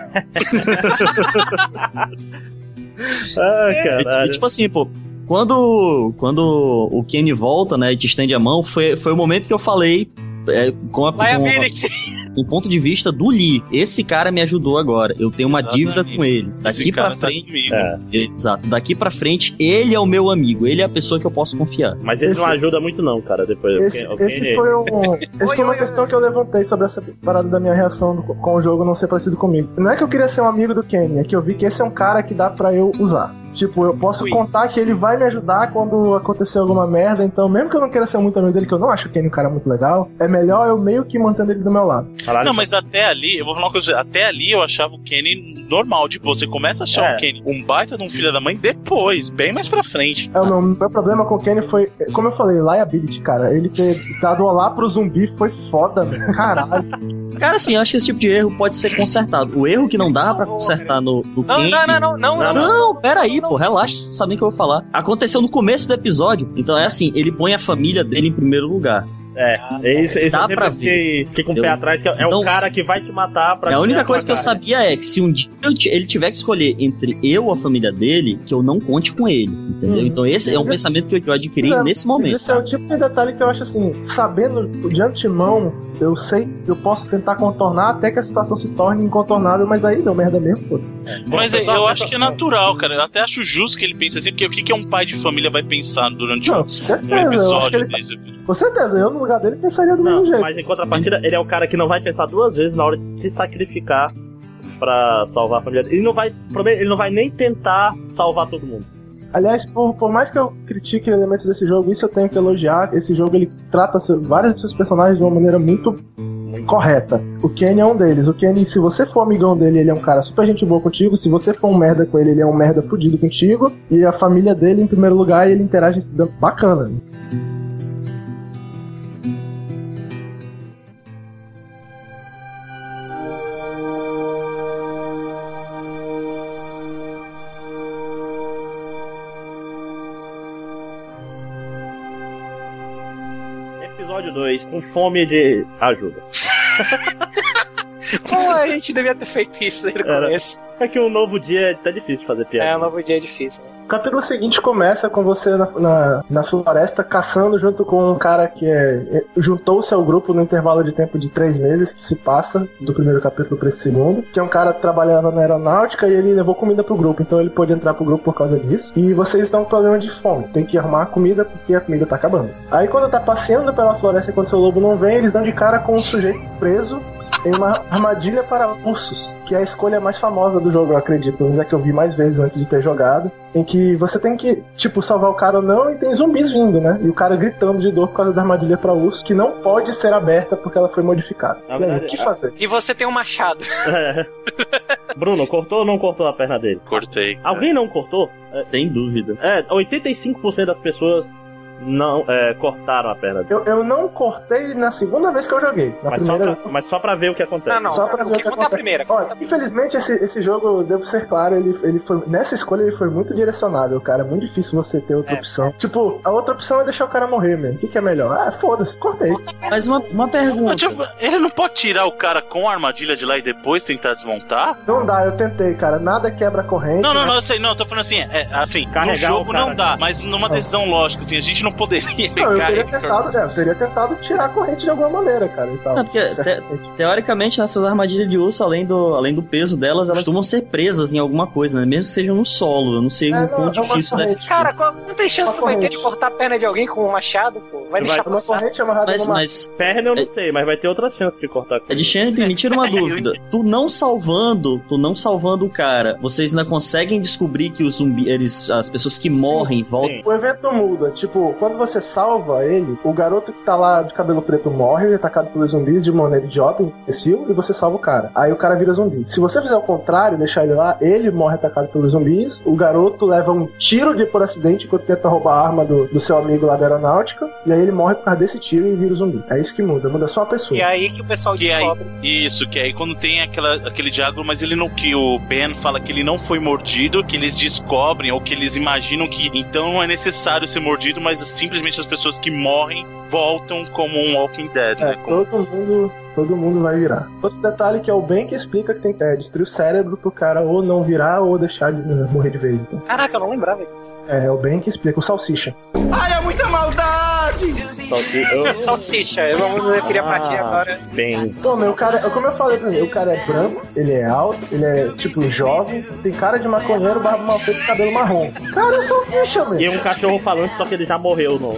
Ah, caralho. E, tipo assim, pô, quando, quando o Kenny volta, né, e te estende a mão, foi, foi o momento que eu falei é, com a... Liability. Com o ponto de vista do Lee, esse cara me ajudou agora. Eu tenho uma Exatamente. dívida com ele. Daqui esse pra cara frente. Tá é. Exato. Daqui pra frente, ele é o meu amigo. Ele é a pessoa que eu posso confiar. Mas ele esse... não ajuda muito, não, cara. Depois esse, o Kenny... esse foi um. Esse foi uma questão que eu levantei sobre essa parada da minha reação do, com o jogo não ser parecido comigo. Não é que eu queria ser um amigo do Kenny, é que eu vi que esse é um cara que dá pra eu usar. Tipo, eu posso Ui. contar que ele vai me ajudar quando acontecer alguma merda, então mesmo que eu não queira ser muito amigo dele, que eu não acho o Kenny um cara muito legal, é melhor eu meio que mantendo ele do meu lado. Não, mas até ali, eu vou falar uma coisa, até ali eu achava o Kenny normal, tipo, você começa a achar É. o Kenny um baita de um filho da mãe depois, bem mais pra frente. É, o meu, meu problema com o Kenny foi, como eu falei, liability, cara. Ele ter dado olá pro zumbi foi foda, velho. Caralho. Cara, assim, eu acho que esse tipo de erro pode ser consertado. O erro que não dá pra consertar no, no Não, Kenny... não, não, não, não, não, não. Não, pera aí, pô, relaxa, sabe nem o que eu vou falar. Aconteceu no começo do episódio, então é assim, ele põe a família dele em primeiro lugar. É, esse, esse Dá eu pra sempre fiquei, fiquei com o pé Eu- atrás, que é Então, o cara que vai te matar pra A única ganhar coisa que tua eu cara. sabia é que se um dia eu ti- ele tiver que escolher entre eu ou a família dele, que eu não conte com ele, entendeu? Uhum. Então esse é um pensamento que eu- que eu adquiri Mas é- nesse mas momento. Esse é o tipo de detalhe que eu acho assim, sabendo de antemão, eu sei que eu posso tentar contornar até que a situação se torne incontornável, mas aí deu merda mesmo, pô. Mas é, eu acho que é natural, cara. Eu até acho justo que ele pense assim, porque o que, que um pai de família vai pensar durante Não, um, com certeza, um eu acho que episódio ele- desse? Com certeza, eu no lugar dele pensaria do Não, mesmo jeito. mas em contrapartida, ele é o cara que não vai pensar duas vezes na hora de se sacrificar pra salvar a família dele. Ele não vai, ele não vai nem tentar salvar todo mundo. Aliás, por, por mais que eu critique elementos desse jogo, isso eu tenho que elogiar. Esse jogo ele trata seu- vários dos seus personagens de uma maneira muito correta. O Kenny é um deles. O Kenny, se você for amigão dele, ele é um cara super gente boa contigo. Se você for um merda com ele, ele é um merda fudido contigo. E a família dele, em primeiro lugar, ele interage bacana. Episódio dois, com fome de ajuda. Pô, a gente devia ter feito isso aí no Era. começo. É que um novo dia tá difícil de fazer piada. É, um novo dia é difícil. Né? O capítulo seguinte começa com você na, na, na floresta caçando junto com um cara que é, é- juntou-se ao grupo no intervalo de tempo de três meses que se passa do primeiro capítulo para esse segundo, que é um cara que trabalhava na aeronáutica e ele levou comida pro grupo, então ele pôde entrar pro grupo por causa disso. E vocês estão com problema de fome, tem que arrumar a comida porque a comida tá acabando. Aí quando tá passeando pela floresta e quando seu lobo não vem, eles dão de cara com um sujeito preso em uma armadilha para ursos, que é a escolha mais famosa do jogo, eu acredito, pelo menos é que eu vi mais vezes antes de ter jogado, em que você tem que, tipo, salvar o cara ou não, e tem zumbis vindo, né? E o cara gritando de dor por causa da armadilha para urso, que não pode ser aberta porque ela foi modificada. Na E aí, verdade, o que a- fazer? E você tem um machado. É. Bruno, cortou ou não cortou a perna dele? Cortei. Alguém não cortou? É, Sem dúvida. é, oitenta e cinco por cento das pessoas não é, cortaram a perna dele. Eu, eu não cortei na segunda vez que eu joguei. Na Mas só, primeira pra, mas só pra ver o que acontece. Não, não. Só pra o ver que o que conta é a acontece. primeira. Olha, infelizmente esse, esse jogo, devo ser claro, ele, ele foi, nessa escolha ele foi muito direcionável, cara. É muito difícil você ter outra É. opção. Tipo, a outra opção é deixar o cara morrer mesmo. O que, que é melhor? Ah, foda-se, cortei. Mas uma, uma Mas, pergunta. tipo, ele não pode tirar o cara com a armadilha de lá e depois tentar desmontar? Não dá, eu tentei, cara. Nada quebra a corrente. Não, não, né? não, eu sei, não, eu tô falando assim, é, assim, Carregar no jogo o cara. não dá, mas numa decisão lógica, assim, a gente não poderia Não, eu pegar teria ele. tentado, é, eu teria tentado tirar a corrente de alguma maneira, cara. E tal. Não, porque te- Certamente. teoricamente nessas armadilhas de urso, além do, além do peso delas, elas costumam ser presas em alguma coisa, né? Mesmo que sejam no solo. Eu não sei É, o não, quão é uma difícil deve corrente. ser. Cara, qual, não tem chance Uma tu vai ter corrente. de cortar a perna de alguém com um machado, pô? Vai Vai deixar Uma passar. corrente amarrada Mas, numa... mas Perna eu não sei, mas vai ter outras chances de cortar. é de Xenip, me tira uma dúvida. Tu não salvando, tu não salvando o cara, vocês ainda conseguem descobrir que os zumbi, eles, as pessoas que morrem voltam. Sim. O evento muda, tipo, quando você salva ele, o garoto que tá lá de cabelo preto morre, ele é atacado pelos zumbis de maneira idiota, imbecil, e você salva o cara. Aí o cara vira zumbi. Se você fizer o contrário, deixar ele lá, ele morre atacado pelos zumbis, o garoto leva um tiro de por acidente enquanto tenta roubar a arma do, do seu amigo lá da aeronáutica, e aí ele morre por causa desse tiro e vira o zumbi. É isso que muda, muda só a pessoa. E é aí que o pessoal Que aí, descobre. isso, que aí quando tem aquela, aquele diálogo, mas ele não, que o Ben fala que ele não foi mordido, que eles descobrem ou que eles imaginam que então não é necessário ser mordido, mas simplesmente as pessoas que morrem voltam como um Walking Dead, É, né? Como- todo mundo, todo mundo vai virar. Outro detalhe que é o Ben que explica que tem que é, destruir o cérebro pro cara ou não virar ou deixar de uh, morrer de vez. Então. Caraca, eu não lembrava disso. É, é o Ben que explica. O Salsicha. Ai, é muita maldade! Salsi- eu- Salsicha, eu vou me referir pra ti Ah, agora. Bem. Pô, meu cara, como eu falei pra mim, o cara é branco, ele é alto, ele é tipo jovem, tem cara de maconheiro, barba mal feita e cabelo marrom. Cara, é o Salsicha, E velho. um cachorro falando, só que ele já morreu. No...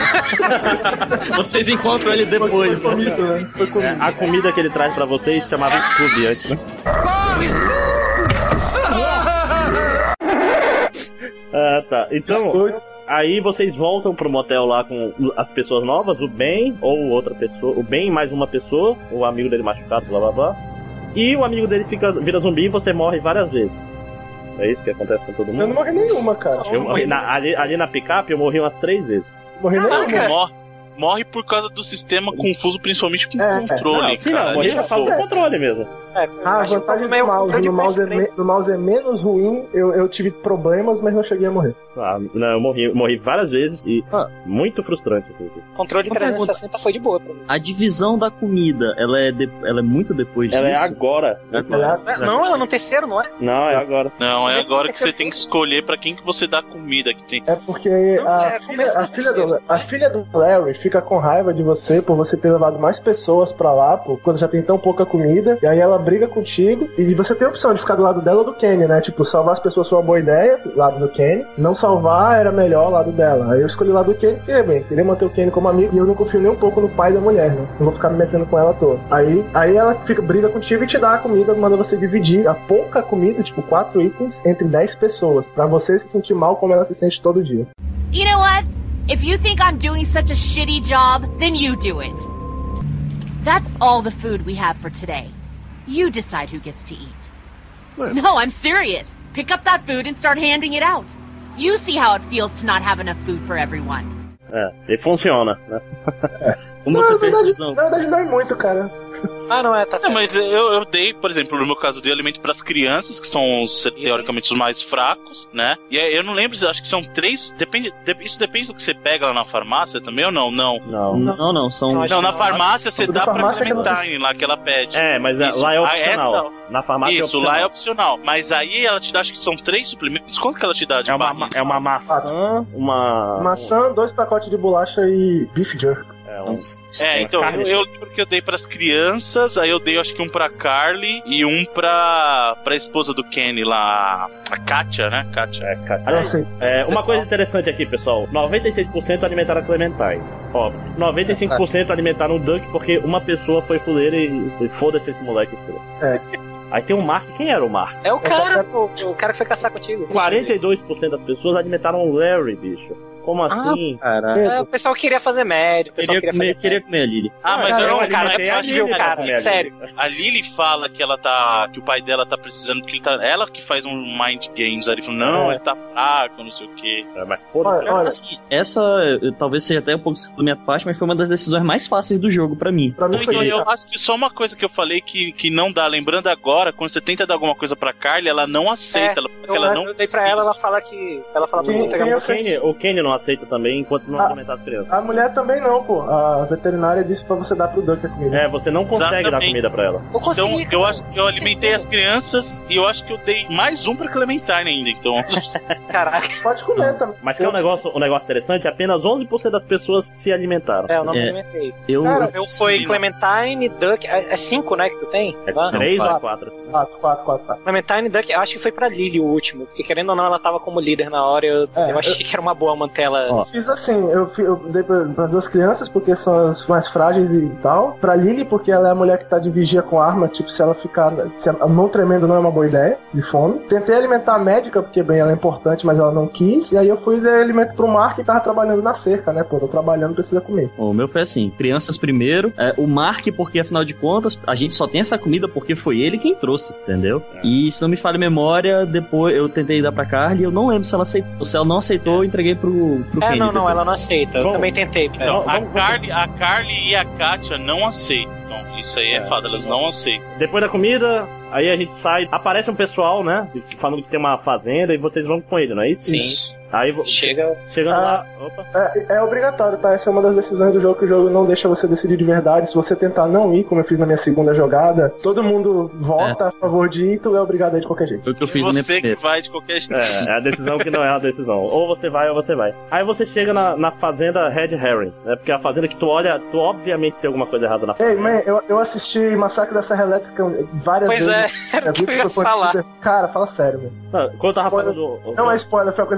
Vocês encontram ele depois, Foi né? comido, né? Foi comido. É, a comida que ele traz pra vocês chamava Scooby antes, né? Ah, tá. Então, aí vocês voltam pro motel lá com as pessoas novas, o Ben ou outra pessoa, o Ben mais uma pessoa, o amigo dele machucado, blá blá blá. E o amigo dele fica, vira zumbi e você morre várias vezes. É isso que acontece com todo mundo? Eu não morri nenhuma, cara. Eu morri na, ali, ali na picape eu morri umas três vezes. Morri nenhuma. Morre, morre por causa do sistema confuso, principalmente com É, controle, não, sim, cara. não, morri por causa do controle mesmo. É, Ah, a acho que vantagem o meu do mouse, controle no mouse, é mais me- no mouse é menos ruim, eu, eu tive problemas, mas não cheguei a morrer. Ah, não, eu morri, morri várias vezes e muito frustrante. O controle de trezentos e sessenta foi de boa pra mim. A divisão da comida, ela é, de- ela é muito depois disso? Ela é agora. É, não, ela no terceiro, não é? Não, é agora. Não, é Começo agora do que você tem que escolher pra quem que você dá comida. Que tem... É porque a, é, filha, começa a, do filha do, terceiro. a filha do Larry fica com raiva de você por você ter levado mais pessoas pra lá, pô, quando já tem tão pouca comida, e aí ela briga contigo, e você tem a opção de ficar do lado dela ou do Kenny, né? Tipo, salvar as pessoas foi uma boa ideia, lado do Kenny, não salvar era melhor lado dela. Aí eu escolhi o lado do Kenny, porque, bem, queria manter o Kenny como amigo, e eu não confio nem um pouco no pai da mulher, né? Não vou ficar me metendo com ela à toa. Aí, aí ela fica, briga contigo e te dá a comida, manda você dividir a pouca comida, tipo, quatro itens, entre dez pessoas, pra você se sentir mal como ela se sente todo dia. You know what? If you think I'm doing such a shitty job, then you do it. That's all the food we have for today. You decide who gets to eat. No, I'm serious. Pick up that food and start handing it out. You see how it feels to not have enough food for everyone. É, e funciona, né? Como Não, você na fez verdade, divisão? na verdade não é muito, cara. Ah, não é, tá Não, certo. mas eu, eu dei, por exemplo, no meu caso, eu dei alimento pras crianças, que são os, teoricamente os mais fracos, né? E aí, eu não lembro, acho que são três. Depende, de- isso depende do que você pega lá na farmácia também ou não? Não. Não. Não, não, são... Não, Não, na farmácia você O da dá pra farmácia é que Clementine lá que ela pede. É, mas é- Isso. lá é Ah, opcional. essa- Na farmácia é Isso, opcional. lá é opcional. Mas aí ela te dá, acho que são três suplementos. Quanto que ela te dá de É uma, barrinha? é uma maçã, uma... Maçã, dois pacotes de bolacha e beef jerky. É, um... É, então, carne. eu, eu lembro que eu dei pras crianças, aí eu dei acho que um pra Carly e um pra, pra esposa do Kenny lá, a Katia, né? Katia. É, cara. Eu sei. É, uma Pessoal. coisa interessante aqui, pessoal. noventa e seis por cento alimentaram a Clementine. Óbvio. noventa e cinco por cento alimentaram o Duck porque uma pessoa foi fuleira e, e foda-se esse moleque. É. Aí tem o Mark. Quem era o Mark? É o cara, o, o cara que foi caçar contigo. quarenta e dois por cento das pessoas alimentaram o Larry, bicho. Como assim? Caraca. É, o pessoal queria fazer médio, o pessoal Queria queria, comer, fazer queria comer a Lily. Ah, mas cara, eu não, não, cara, não é alimentei a possível, Lily, cara, pra comer a sério. Lily. A Lily fala que ela tá. Que o pai dela tá precisando, porque ele tá. Ela que faz um mind games ali, falando, não, É. ele tá fraco, não sei o quê. É, mas foda-se. Olha, olha, Assim, essa eh, talvez seja até um pouco da minha parte, mas foi uma das decisões mais fáceis do jogo pra mim. pra mim Não, foi então, isso. eu acho que só uma coisa que eu falei que, que não dá, lembrando agora, quando você tenta dar alguma coisa pra Carly, ela não aceita, É, ela, porque Eu, ela não eu dei pra ela, ela fala que. Ela fala pra Quem- mim entregar quem um eu O Kenny, o Kenny não aceita também enquanto não Ah. alimentar as crianças. A mulher também não, pô. A veterinária disse pra você dar pro Duck a comida. É, você não consegue dar Exatamente. comida pra ela. Eu consegui. Então, eu acho que eu alimentei as crianças e eu acho que eu dei mais um pra Clementine ainda, então. Caraca. Pode comer também. Mas que é um negócio, um negócio interessante, apenas onze por cento das pessoas se alimentaram. É, eu não me É. alimentei. Eu, Cara, Eu foi Clementine, Duck. É é cinco, né, que tu tem? É Ah, três ou quatro. quatro? Quatro, quatro, quatro, quatro. Clementine, Duck, eu acho que foi pra Lily o último. Porque querendo ou não, ela tava como líder na hora. Eu, É, eu achei que era uma boa manter ela. Ó. Fiz assim, eu, fi- eu dei pra, pras duas crianças, porque são as mais frágeis e tal. Pra Lily, porque ela é a mulher que tá de vigia com arma, tipo, se ela ficar. Se a mão tremendo não é uma boa ideia, de fome. Tentei alimentar a médica, porque, bem, ela é importante, mas ela não quis. E aí eu fui dar alimento pro Mark, que tava trabalhando na cerca, né? Pô, tô trabalhando, precisa comer. O meu foi assim, crianças primeiro, é, o Mark, porque afinal de contas, a gente só tem essa comida porque foi ele quem trouxe, entendeu? E se não me falha a memória, depois eu tentei dar pra Carly, eu não lembro se ela aceitou. Se ela não aceitou, eu entreguei pro, pro É, Kenny não, não, depois. ela não aceita. Eu Bom, também tentei pra ela. Não, a Carly, a Carly e a Katia não aceitam. Então, isso aí é, É, fato, elas sim. não aceitam. Depois da comida, aí a gente sai, aparece um pessoal, né? Falando que tem uma fazenda e vocês vão com ele, não é isso? Sim. Aí vo- Chega. chegando Ah. lá, opa. É, é obrigatório, tá? Essa é uma das decisões do jogo, que o jogo não deixa você decidir de verdade. Se você tentar não ir, como eu fiz na minha segunda jogada, todo mundo vota a favor de ir e tu é obrigado a ir de qualquer jeito. Foi o que eu E fiz na minha você que primeira. vai de qualquer jeito. É, é a decisão que não é a decisão. Ou você vai ou você vai. Aí você chega na, na fazenda Red Herring, né? Porque a fazenda que tu olha, tu obviamente tem alguma coisa errada na Ei, fazenda. man, eu, eu assisti Massacre da Serra Elétrica várias Pois vezes. é, era Eu o vi que eu que ia foi falar. coisa- Cara, fala sério, velho. Não, quando eu tava Spoiler. falando. Não é spoiler, foi a coisa mais óbvia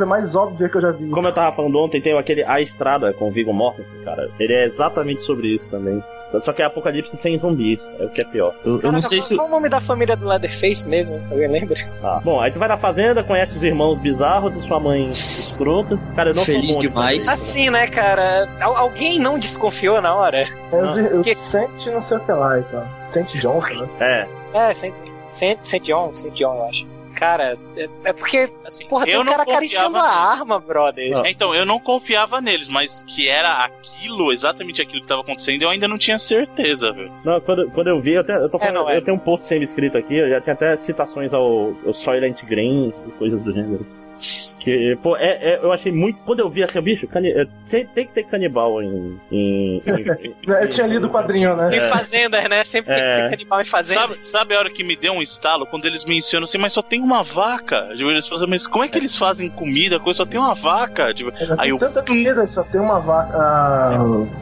óbvia que eu já vi. Como eu tava falando ontem, tem aquele A Estrada com o Viggo Mortensen, cara. Ele é exatamente sobre isso também. Só que é Apocalipse sem zumbis, é o que é pior. Eu, eu Caraca, não sei se... Qual o nome da família do Leatherface mesmo? Alguém lembra? Ah, bom, aí tu vai na fazenda, conhece os irmãos bizarros de sua mãe escrota. Cara, eu não Feliz sou bom de demais. fazer isso, Assim, né, cara? Al- alguém não desconfiou na hora? É, os, os Que- Saint não sei o que lá, então. Saint Johnson, né? É. É, Saint Saint John, Saint John, eu acho. Cara, é, é porque, Assim, porra, tem eu um não cara acariciando confiava a neles. arma, brother. Não. Então, eu não confiava neles, mas que era aquilo, exatamente aquilo que tava acontecendo, eu ainda não tinha certeza, velho. Não, quando, quando eu vi, eu, até, eu tô É, falando, não, é. eu tenho um post sendo escrito aqui, eu já tinha até citações ao, ao Soylent Green e coisas do gênero. Que, pô, é, é, eu achei muito. Quando eu vi assim, bicho, cani, é, tem, tem que ter canibal em. em, em, em Eu tinha lido o quadrinho, né? Em fazendas, né? Sempre tem É. que ter canibal em fazenda. Sabe, sabe a hora que me deu um estalo? Quando eles mencionam assim, mas só tem uma vaca. Tipo, eles falam, mas como é que eles fazem comida? Coisa, só tem uma vaca. Tipo, Já aí tem eu. tanta comida, só tem uma vaca. Ah,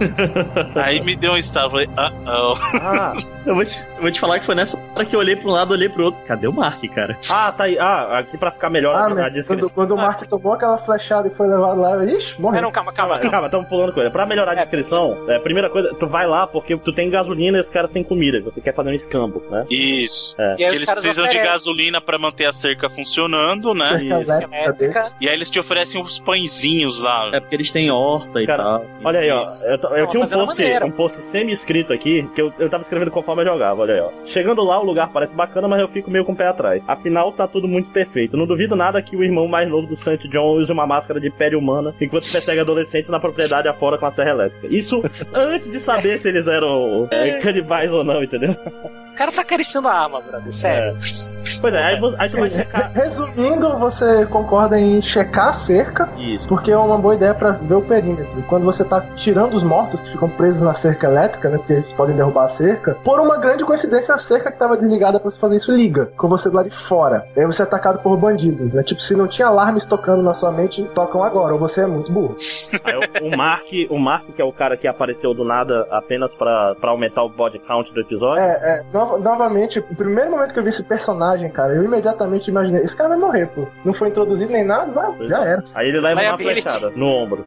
Aí me deu um estalo. Falei, ah, oh. Ah, Eu vou, te, eu vou te falar que foi nessa hora que eu olhei pra um lado, olhei pro outro. Cadê o Mark, cara? ah, tá aí. Ah, aqui pra ficar melhor ah a, a meu, descrição. quando, quando o Mark tomou aquela flechada e foi levado lá, eu, ixi, É, morreu. não, calma, calma. Calma, calma, estamos pulando coisa. Pra melhorar a É. descrição, é, primeira coisa, tu vai lá porque tu tem gasolina e os caras têm comida. Você quer fazer um escambo, né? Isso. É. E aí Que os eles caras precisam de oferecem. gasolina pra manter a cerca funcionando, né? Cerca Isso. elétrica Elétrica. deles. E aí eles te oferecem uns pãezinhos lá. É porque eles têm horta e Cara, tal. Olha aí, ó. Isso. Eu, t- eu Não, tinha um fazendo post, maneira. um post semi-escrito aqui, que eu, eu tava escrevendo conforme eu jogava, olha aí, ó. Chegando lá, o lugar parece bacana, mas eu fico meio com o pé atrás. Afinal, tá tudo muito perfeito. Não duvido nada que o irmão mais novo do Saint John use uma máscara de pele humana enquanto persegue adolescentes na propriedade afora com a serra elétrica. Isso antes de saber se eles eram é, canibais ou não, entendeu? O cara tá acariciando a arma, brother, sério. Pois é, aí, vo- aí tu vai checar. Resumindo, você concorda em checar a cerca, Isso. porque é uma boa ideia pra ver o perímetro. E quando você tá tirando os mortos que ficam presos na cerca elétrica, né, porque eles podem derrubar a cerca, por uma grande coincidência, a cerca que tava desligada pra você fazer isso liga, com você do lado de fora. E aí você é atacado por bandidos, né? Tipo, se não tinha alarmes tocando na sua mente, tocam agora, ou você é muito burro. Aí o, o Mark, o Mark, que é o cara que apareceu do nada apenas pra, pra aumentar o body count do episódio. É, é, no- novamente, o primeiro momento que eu vi esse personagem, cara, eu imediatamente imaginei, esse cara vai morrer, pô. Não foi introduzido nem nada, vai, já era. Aí ele leva uma Liability. flechada no ombro.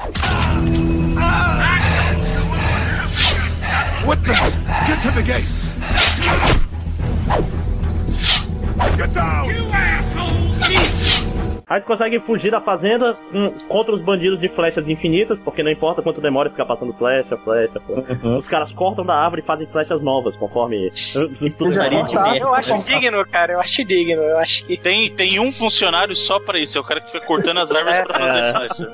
What the? Get to the gate! Get down! You asshole! Jesus! Aí tu consegue fugir da fazenda hum, contra os bandidos de flechas infinitas, porque não importa quanto demora ficar passando flecha, flecha, flecha. Uhum. Os caras cortam da árvore e fazem flechas novas, conforme tudo Já Daria de cortaram, merda. Eu acho digno, cara, eu acho digno. Eu acho que. Tem, tem um funcionário só pra isso, é o cara que fica cortando as árvores É. pra fazer É. flecha.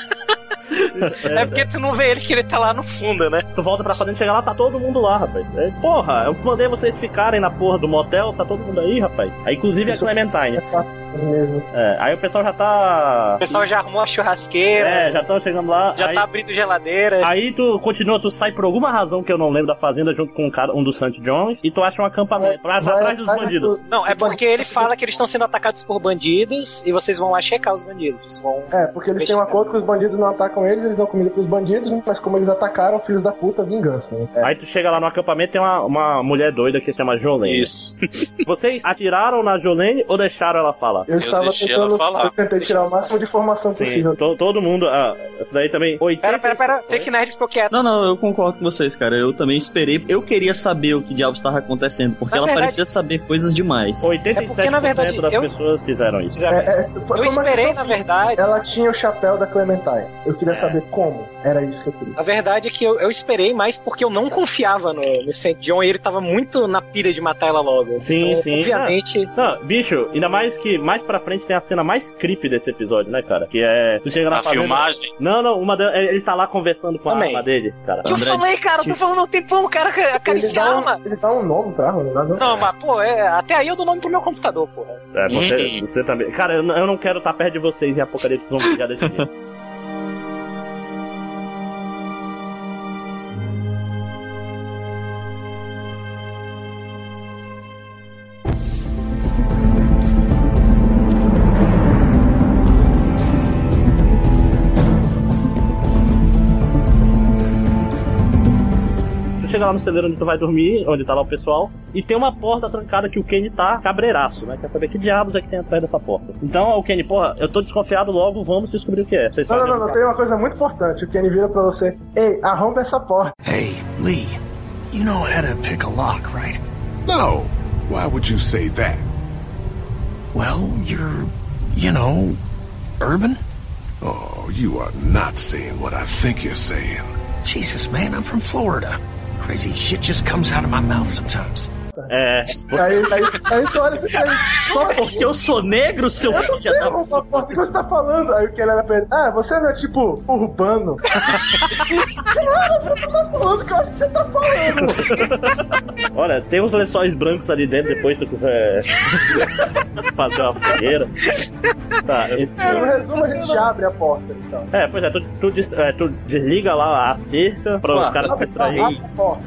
É porque tu não vê ele que ele tá lá no fundo, né? Tu volta pra fazenda e chega lá, tá todo mundo lá, rapaz. É, porra, eu mandei vocês ficarem na porra do motel, tá todo mundo aí, rapaz. Aí, inclusive, Isso a Clementine. Essas mesmas. É, aí o pessoal já tá... O pessoal já arrumou a churrasqueira, É, já estão chegando lá. já aí... tá abrindo geladeira. Aí tu continua, tu sai por alguma razão que eu não lembro da fazenda junto com um, cara, um dos Saint John's e tu acha um acampamento pra, pra Vai trás dos atrás bandidos. do- Não, é porque ele fala que eles estão sendo atacados por bandidos e vocês vão lá checar os bandidos. Vocês vão... É, porque eles têm um acordo que os bandidos não atacam eles, eles dão comida pros bandidos, mas como eles atacaram, filhos da puta, vingança, né? É. Aí tu chega lá no acampamento e tem uma, uma mulher doida que se chama Jolene. Isso. Vocês atiraram na Jolene ou deixaram ela falar? Eu, estava deixei tentando, ela falar. eu tentei tirar o máximo de informação possível. Sim, to- todo mundo. Ah, essa daí também. oitenta Pera, pera, pera. Fake Nerd ficou quieto. Não, não, eu concordo com vocês, cara. Eu também esperei. Eu queria saber o que diabos estava acontecendo, porque Na ela verdade- parecia saber coisas demais. oitenta e É sete por cento porque, na verdade, das eu- pessoas fizeram isso. Fizeram isso. É, é, foi Eu uma esperei, questão na verdade. Ela tinha o chapéu da Clementine. Eu queria saber como. Era isso que eu queria. A verdade é que eu, eu esperei mais porque eu não confiava no, no Saint John e ele tava muito na pilha de matar ela logo. Sim, então, sim. Obviamente. Não, bicho, ainda mais que mais pra frente tem a cena mais creepy desse episódio, né, cara? Que é. Tu chega na A fazenda. filmagem. Não, não, uma de... ele tá lá conversando com a Também. arma dele, cara. Que eu André, falei, cara, eu tô falando um tempão, o cara Ele acariciar a dá, arma. um, ele dá um nome pra arma, não dá não? Não, mas, pô, é, até aí eu dou nome pro meu computador, porra. É, você, Hum. você também. Cara, eu, não- eu não quero estar perto de vocês em Apocalipse Zumbi já desse dia. Tu chega lá no celeiro onde tu vai dormir, onde tá lá o pessoal, e tem uma porta trancada que o Kenny tá cabreiraço, né? Quer saber que diabos é que tem atrás dessa porta. Então o Kenny, porra, eu tô desconfiado, logo vamos descobrir o que é. Vocês não, não, não, não, tem uma coisa muito importante. O Kenny vira pra você: ei, arromba essa porta. Hey, Lee, you know how to pick a lock, right? No. Why would you say that? Well, you're, you know, urban? Oh, you are not saying what I think you're saying. Jesus, man, I'm from Florida. Crazy shit just comes out of my mouth sometimes. É. Aí, aí, aí tu olha assim, aí, só porque eu sou negro, seu eu filho da puta? O que você tá falando? Aí o que ele era pra ele: ah, você não é tipo urbano? Não, você não tá falando que eu acho que você tá falando. Olha, tem uns lençóis brancos ali dentro, depois se tu quiser fazer uma fogueira. Tá, no resumo, a gente já abre a porta, então. É, pois é, tu, tu, des, é, tu desliga lá a cerca pra os caras se distraírem.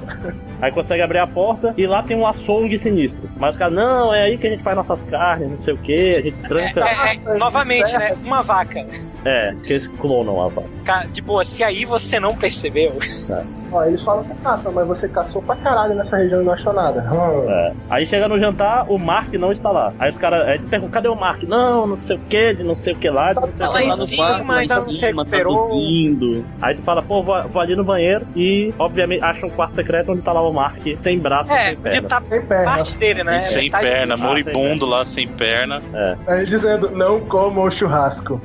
Aí consegue abrir a porta e lá tem um açougue sinistro. Mas os caras, não, é aí que a gente faz nossas carnes, não sei o que, a gente tranca. É, é, é, novamente, né? Uma vaca. É, que eles clonam a vaca. Ca- De boa, se aí você não percebeu. É. Ó, eles falam que caça, mas você caçou pra caralho nessa região e não achou nada. Hum. É. Aí chega no jantar, o Mark não está lá. Aí os caras aí perguntam, cadê o Mark? Não, não sei o que, de não sei o que lá. De não sei Tá o lá que em lá. cima, ainda não se recuperou. Tá aí tu fala, pô, vou, vou ali no banheiro e, obviamente, acha um quarto secreto onde tá lá o Mark, sem braço, É, sem perna. de tá Sem perna. parte dele, né? Sem Tá perna, de- moribundo lá, sem perna. É. Aí dizendo: não comam o churrasco.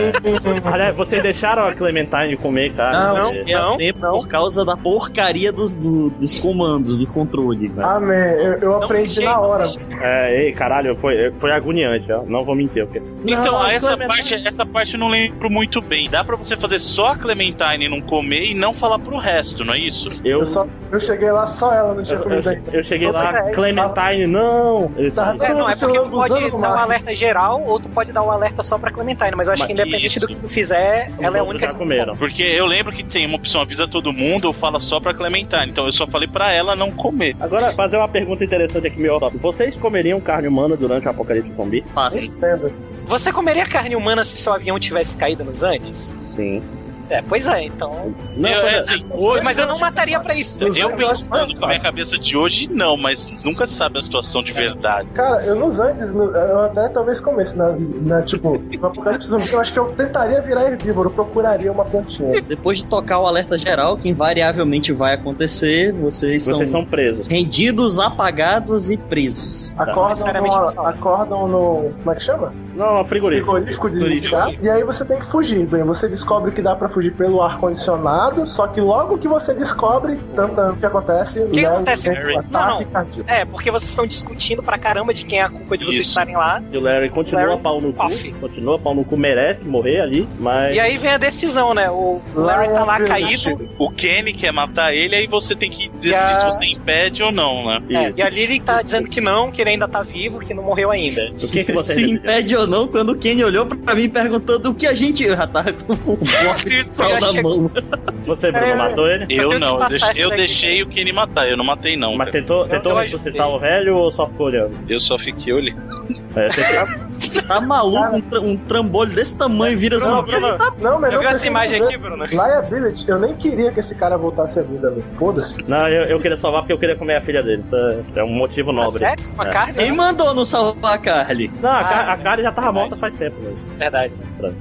É. Aliás, vocês deixaram a Clementine comer, cara? Não, Porque- não, tempo por causa da porcaria dos, do- dos comandos, do controle. Velho. Amém, eu, eu aprendi na hora. É, ei, caralho, foi, foi agoniante, ó. Não vou mentir. Porque... Então, Não, essa Clementine- parte, essa parte eu não lembro muito bem. Dá pra você fazer só a Clementine não comer e não falar pro resto, não é isso? Eu, Eu, só, eu cheguei lá, só ela não tinha eu, comido eu, ainda. eu cheguei Pois lá, é, Clementine, não! Eles Tá, falam, É, não, é Você porque tu lambuzando pode no dar um mar. alerta geral, ou tu pode dar um alerta só pra Clementine, mas eu acho Mas que independente isso. do que tu fizer, ela é a todos única já que comeram. Porque eu lembro que tem uma opção, avisa todo mundo ou fala só pra Clementine. Então eu só falei pra ela não comer. Agora, fazer uma pergunta interessante aqui, meu top. Vocês comeriam carne humana durante o apocalipse zumbi? Fácil. Entendo. Você comeria carne humana se seu avião tivesse caído nos Andes? Sim. É, pois é, então. Não, Eu, tô- é, assim, hoje, Mas eu não mataria pra isso. eu pensando com a minha cabeça de hoje, não, mas nunca se sabe a situação de verdade. Cara, eu nos Andes, no- eu até talvez comesse na, na tipo, no apocalipse zumbi, eu acho que eu tentaria virar herbívoro, procuraria uma plantinha. Depois de tocar o alerta geral, que invariavelmente vai acontecer, vocês, Vocês são são presos. rendidos, apagados e presos. Acordam, Sinceramente, não no, sabe. acordam no. Como é que chama? Não, frigorífico. Frigorífico desligado. E aí você tem que fugir. Bem, você descobre que dá pra fugir pelo ar-condicionado, só que logo que você descobre, tanto o que acontece. O que Léo acontece? tem um Não, ataque não. cardíaco. É, porque vocês estão discutindo pra caramba de quem é a culpa de vocês Isso. estarem lá. E o Larry continua Larry pau no cu. off. Continua pau no cu, merece morrer ali, mas. E aí vem a decisão, né? O Larry tá lá caído. O Kenny quer matar ele, aí você tem que decidir a- se você impede ou não, né? É, e a Lily tá dizendo que não, que ele ainda tá vivo, que não morreu ainda. O que, que você Se decidiu? impede ou não, quando o Kenny olhou pra mim perguntando o que a gente. Eu já tava com o bloco de sal Eu na chego- mão. Você, Bruno, É, matou ele? Eu tenho Eu que não, eu passar deixei, essa eu daqui. deixei o Kenny matar, eu não matei não. Mas cara. tentou, tentou eu ressuscitar ajudei. o velho ou só ficou olhando? Eu só fiquei olhando. É, você Tá maluco, um, tra- um trambolho desse tamanho vira Bruno, zumbi. Bruno, Não, mas Eu não vi essa precisa imagem ver. aqui, Bruno. Liability, eu nem queria que esse cara voltasse à vida, velho. Foda-se. Não, eu, eu queria salvar porque eu queria comer a filha dele. Isso é- é um motivo Ah, nobre. sério? Uma É. carne? Quem mandou não salvar a Carly? Não, a, Ah, Ca- a Kari já tava verdade. morta faz tempo mesmo. Verdade.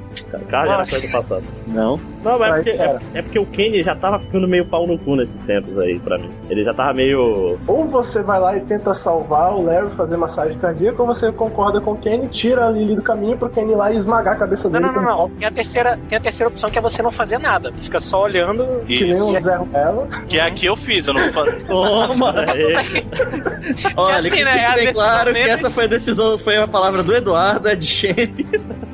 A Kari era Nossa. coisa do passado. Não. Não, mas é Vai, porque, cara. é, é porque o Kenny já tava ficando meio pau no cu nesses tempos aí, pra mim. Ele já tava meio... Ou você vai lá e tenta salvar o Larry, fazer massagem cardíaca, ou você concorda com o Kenny, tira a Lily do caminho pro Kenny ir lá e esmagar a cabeça Não, dele não, não, com um não. pau, Tem a terceira, tem a terceira opção que é você não fazer nada. Tu fica só olhando. que nem um Isso. Zé Ruela. Que é a que eu fiz, eu não vou fazer. Toma! É, Olha, assim, que né, fique a bem decisão claro que deles- essa foi a decisão, foi a palavra do Eduardo, é de Shane.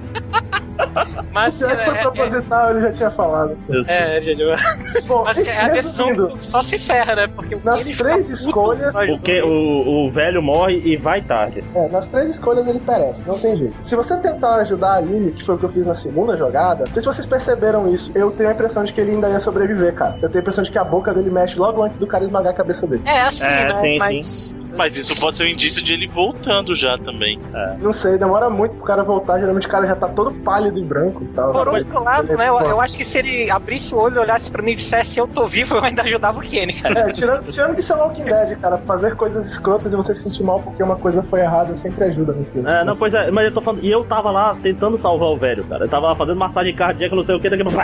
Mas Se assim, é que foi é, proposital, ele já tinha falado. Eu sei. é, é, gente, Bom, mas é a decisão resumindo, que só se ferra, né? Porque o nas Kenny três fica puto. escolhas- porque o, o velho morre e vai tarde. É, nas três escolhas ele perece, não tem jeito. Se você tentar ajudar a Lily, que foi o que eu fiz na segunda jogada, não sei se vocês perceberam isso, eu tenho a impressão de que ele ainda ia sobreviver, cara. Eu tenho a impressão de que a boca dele mexe logo antes do cara esmagar a cabeça dele. É assim, É, né? sim, mas Mas isso pode ser um indício de ele voltando já também. É. Não sei, demora muito pro cara voltar. Geralmente o cara já tá todo pálido e branco e tal. Por outro lado, né, eu, eu acho que se ele abrisse o olho, olhasse pra mim e dissesse eu tô vivo, eu ainda ajudava o Kenny, cara. É, tirando, tirando que isso é Walking Dead, cara, fazer coisas escrotas e você se sentir mal porque uma coisa foi errada sempre ajuda nesse. É, não, pois é, mas eu tô falando. E eu tava lá tentando salvar o velho, cara. Eu tava lá fazendo massagem cardíaca, não sei o que, daqui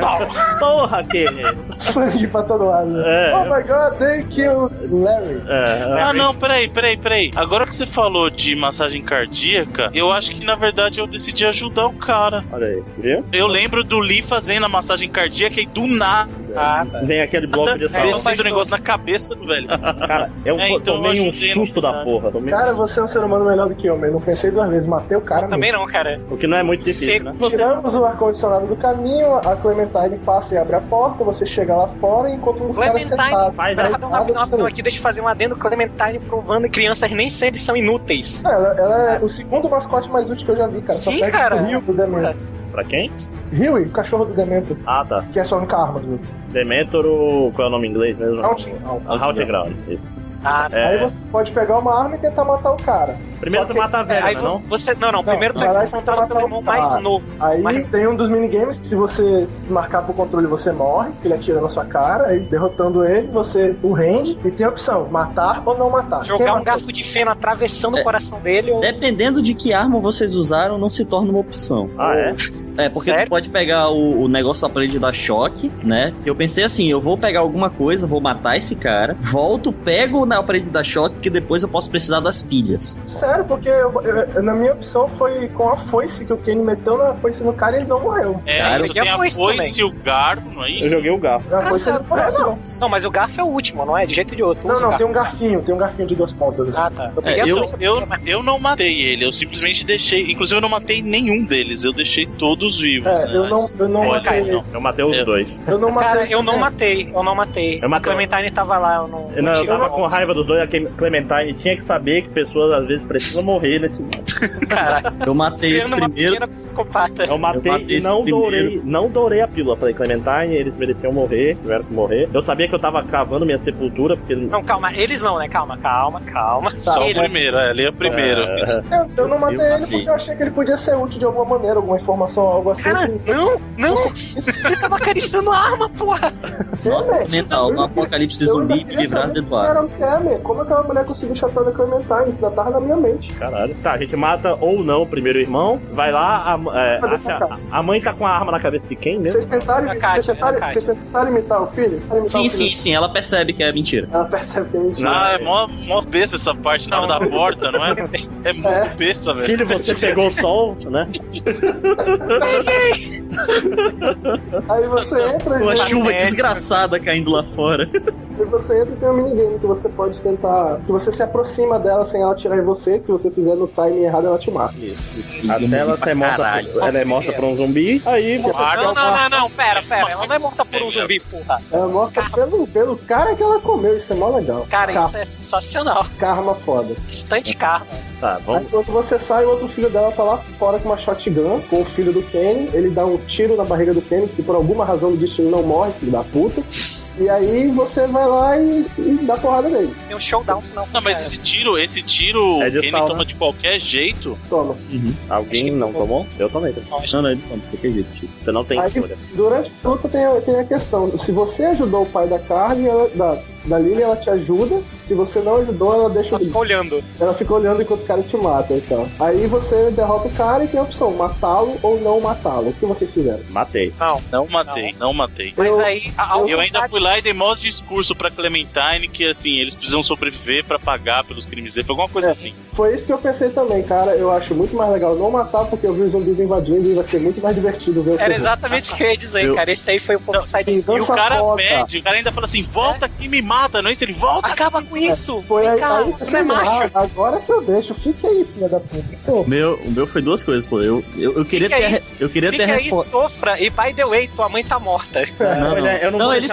a porra, Kenny! Sangue pra todo lado. É. Oh my god, they killed Larry. É, ah, não, peraí, peraí, peraí. Agora que você falou de massagem cardíaca, eu acho que na verdade eu decidi ajudar o cara. Olha aí, viu? Eu lembro do Lee fazendo a massagem cardíaca e do nada. Ah, tá. Vem aquele bloco de sal. Descendo o negócio na cabeça do velho. Cara, eu é, então tomei eu um susto da porra. Tomei... Cara, você é um ser humano melhor do que eu, mas não pensei duas vezes. Matei o cara. Eu também não, cara. O que não é muito difícil, Seco. né? Tiramos o ar-condicionado do caminho, a Clementine passa e abre a porta, você chega lá fora e encontra uns caras sentados. Vai, vai, rapidão, rapidão, rapidão aqui, deixa eu fazer um adendo. Clementine provando que crianças nem sempre são inúteis. Ela, ela é o segundo mascote mais útil que eu já vi, cara. Sim, Só cara. O Rio do Demento. Pra quem? Huey, o cachorro do Demento. Ah, tá. Que é sua única arma do Dementor, o... qual é o nome em inglês mesmo? Haunting. Haunting Ground. Ah, é. Aí você pode pegar uma arma e tentar matar o cara. Primeiro tu mata a velha, aí, não? Você, não, não, primeiro tu é confrontado pelo irmão mais novo. Aí mas... tem um dos minigames que se você marcar pro controle você morre, que ele atira na sua cara, aí derrotando ele, você o rende e tem a opção, matar ou não matar. Jogar um garfo de feno atravessando é. o coração dele ou... Dependendo de que arma vocês usaram, não se torna uma opção. Ah, é? É, porque Sério? tu pode pegar o, o negócio do aparelho de dar choque, né? Que eu pensei assim, eu vou pegar alguma coisa, vou matar esse cara, volto, pego o aparelho de dar choque, que depois eu posso precisar das pilhas. Sério, porque eu, eu, na minha opção foi com a foice, que o Kenny meteu na foice no cara e ele não morreu. É, cara, eu tenho a foice e o garfo, não é isso? Eu joguei o garfo. A foice não morreu, não. Não, mas o garfo é o último, não é? De jeito de outro. Não, Usa não, o tem um garfo. garfinho, tem um garfinho de duas pontas. Assim. Ah, tá. Eu, É, a eu, foice, eu, eu não matei ele, eu simplesmente deixei. Inclusive, eu não matei nenhum deles, eu deixei todos vivos. É, né? eu não, eu não Olha, matei ele. Não, eu matei os Eu- dois. Eu não matei. Cara, eu não matei, eu não matei. Eu matei. A Clementine tava lá, eu não. Eu, não, eu tive tava uma com onça. raiva dos dois, a Clementine tinha que saber que pessoas às vezes precisam morrer nesse mundo. Caralho. Eu matei esse Sendo uma primeiro. pequena psicopata. Eu matei, Eu matei e esse não primeiro. dourei, não dourei a pílula. Falei, Clementine, eles mereciam morrer, tiveram que morrer. Eu sabia que eu tava cavando minha sepultura, porque... Não, calma, eles não, né? Calma, calma, calma. Só Ele- o primeiro, é, ali é o primeiro. É, Eu, eu não matei Eu ele matei. porque eu achei que ele podia ser útil de alguma maneira, alguma informação, algo assim. Cara, que- não, não! Ele tava acariciando a arma, porra! É, Mental, no apocalipse eu zumbi, ainda me queria livrar saber de quem Eduardo. era o Kemer, como aquela mulher conseguiu chatar da Clementine, isso ainda tava na minha mente. Caralho. Tá, a gente mata ou não o primeiro irmão, vai lá, a, é, Cadê acha- essa cara? a mãe tá com a arma na cabeça de quem mesmo? Vocês tentaram, A Kátia, vocês tentaram, a Kátia. vocês tentaram imitar o filho? Tentaram imitar Sim, o filho? sim, sim, ela percebe que é mentira. Ela percebe que é mentira. Ah, é mó, mó besta essa parte na hora da porta, não é? É muito É. besta, velho. Filho, você pegou o sol, né? Aí você entra e Uma você, chuva médico. desgraçada caindo lá fora. e você entra e tem um minigame que você pode tentar. Que você se aproxima dela sem ela atirar em você, que se você fizer no timing errado, ela te mata. Até ela ser morta, Caralho. ela é morta por um zumbi, aí você Ah, Não, não, não, não, pera, pera. Ela não é morta por um zumbi, porra. Ela é morta pelo, pelo cara que ela comeu, isso é mó legal. Cara, Car- isso é sensacional. Karma foda. Instante karma. Tá, Aí vamos. quando você sai, o outro filho dela tá lá fora com uma shotgun, com o filho do Kenny. Ele dá um tiro na barriga do Kenny, que por alguma razão do destino não morre, filho da puta. E aí você vai lá e, e dá porrada nele. Tem um showdown final. Não, mas esse tiro, esse tiro, É de ele sal, toma né? de qualquer jeito. Toma. Alguém não tomou? Eu tomei. Não, não, ele não, de qualquer jeito, tipo. Você não tem Aí, escolha. durante a luta tem, a- tem a questão. Se você ajudou o pai da Carly, ela, da, da Lily, ela te ajuda. Se você não ajudou, ela deixa... Ela ficou olhando. Ela fica olhando enquanto o cara te mata, então. Aí você derrota o cara e tem a opção, matá-lo ou não matá-lo. O que vocês fizeram? Matei. Não. Não matei, não, matei. Mas Eu- aí. a- ao Eu ainda contrário- fui lá e dei mó discurso pra Clementine que, assim, eles precisam sobreviver pra pagar pelos crimes dele. Foi alguma coisa É. assim. Foi isso que eu pensei também, cara. Eu acho muito mais legal não matar, porque eu vi os zumbis invadindo e vai ser muito mais divertido ver o Era terror. exatamente o que eu ia dizer, Eu- cara. Esse aí foi o ponto side. Não, E o Dança cara foda. pede, o cara ainda fala assim, volta aqui e me mata, não é isso? Ele volta. Acaba com isso! Foi Vem aí, cá, aí tu você não é macho. ah, agora que eu deixo, fica aí, filha da puta. Sou. Meu, o meu foi duas coisas, pô. Eu, eu, eu queria Fica ter, aí, eu queria ter Fica aí, resposta. sofra. E by the way, tua mãe tá morta. Não, não, Olha, eu não não, vou ele deixar um sabe, cara- ele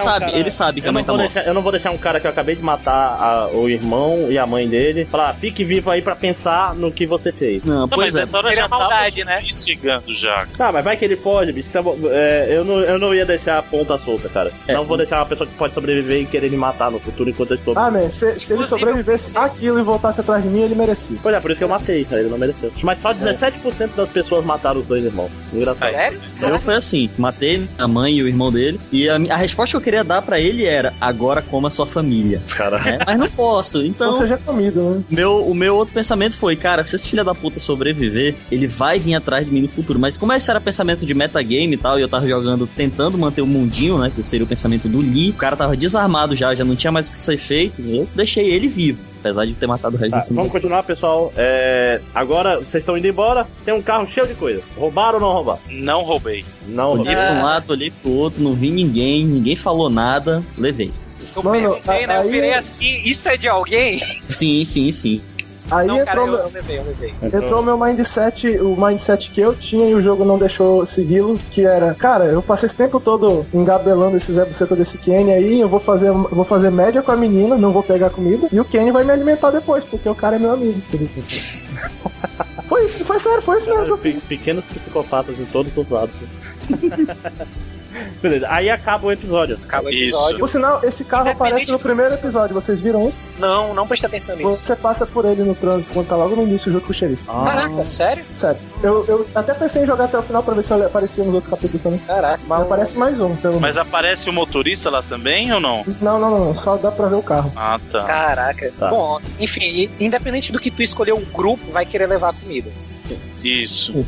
ele sabe que eu a mãe não tá vou morta. deixar, Eu não vou deixar um cara que eu acabei de matar a- o irmão e a mãe dele falar, fique vivo aí pra pensar no que você fez. Não, Não, pois mas é. essa hora Seria já tava maldade, né? investigando já. Tá, mas vai que ele foge, bicho. É, eu, não, eu não ia deixar a ponta solta, cara. É. Não vou deixar uma pessoa que pode sobreviver e querer me matar no futuro enquanto eu estou... Ah, man, se, se ele Inclusive, sobrevivesse àquilo e voltasse atrás de mim, ele merecia. Pois é, por isso que eu matei, cara. Ele não mereceu. Mas só dezessete por cento das pessoas mataram os dois irmãos. Engraçado. Sério? Eu foi assim, matei a mãe e o irmão dele, e a, a resposta que eu queria dar pra ele era, agora coma a sua família. Cara. É, mas não posso, então... Ou seja, comido, né? Meu, o meu outro pensamento foi, cara, se esse filho da puta sobreviver, ele vai vir atrás de mim no futuro. Mas como esse era pensamento de metagame e tal, e eu tava jogando, tentando manter o mundinho, né, que seria o pensamento do Lee, o cara tava desarmado já, já não tinha mais o que ser feito, eu deixei ele vivo, apesar de ter matado o resto Tá, do filme. vamos continuar, pessoal. É, agora, vocês estão indo embora, tem um carro cheio de coisa. Roubaram ou não roubaram? Não roubei. Não Olhei roubaram. pra um lado, olhei pro outro, não vi ninguém, ninguém falou nada, levei. Eu Mano, perguntei, né? Eu aí- virei assim, isso é de alguém? Sim, sim, sim. Aí Não, cara, entrou, eu, meu, eu levei, eu levei. entrou meu mindset, o mindset que eu tinha e o jogo não deixou segui-lo, que era, cara, eu passei esse tempo todo engabelando esse Zé Buceta desse Kenny aí, eu vou fazer, eu vou fazer média com a menina, não vou pegar comida, e o Kenny vai me alimentar depois, porque o cara é meu amigo. Foi isso, foi sério, foi isso mesmo. Pe- Pequenos psicopatas em todos os lados. Beleza, aí acaba o episódio. Acaba o Isso. episódio. Por sinal, esse carro Independente aparece no do primeiro que- episódio, vocês viram isso? Não, não presta atenção nisso. Você passa por ele no trânsito, quando tá logo no início junto com o xerife. Caraca, sério? Sério. Eu, eu até pensei em jogar até o final pra ver se ele aparecia nos outros capítulos também. Caraca. Mas aparece mais um, pelo menos. Mas aparece o motorista lá também ou não? Não, não, não, só dá pra ver o carro. Ah, tá. Caraca. Tá. Bom, enfim, i- independente do que tu escolher, o grupo vai querer levar comida. Isso.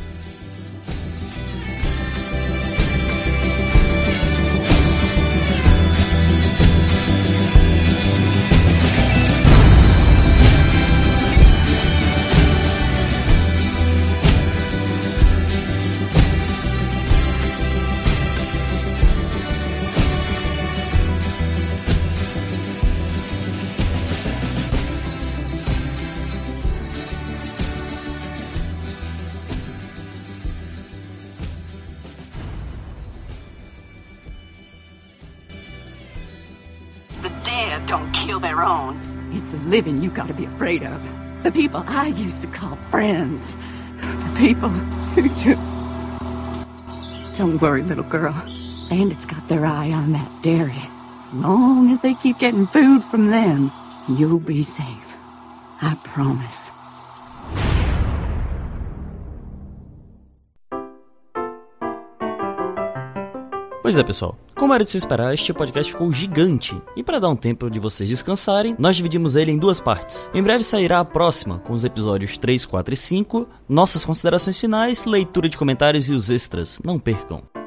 The dead don't kill their own. It's the living you gotta be afraid of. The people I used to call friends. The people who took... Don't worry, little girl. Bandits got their eye on that dairy. As long as they keep getting food from them, you'll be safe. I promise. Pois é, pessoal. Como era de se esperar, este podcast ficou gigante. E para dar um tempo de vocês descansarem, nós dividimos ele em duas partes. Em breve sairá a próxima, com os episódios três, quatro e cinco, nossas considerações finais, leitura de comentários e os extras. Não percam.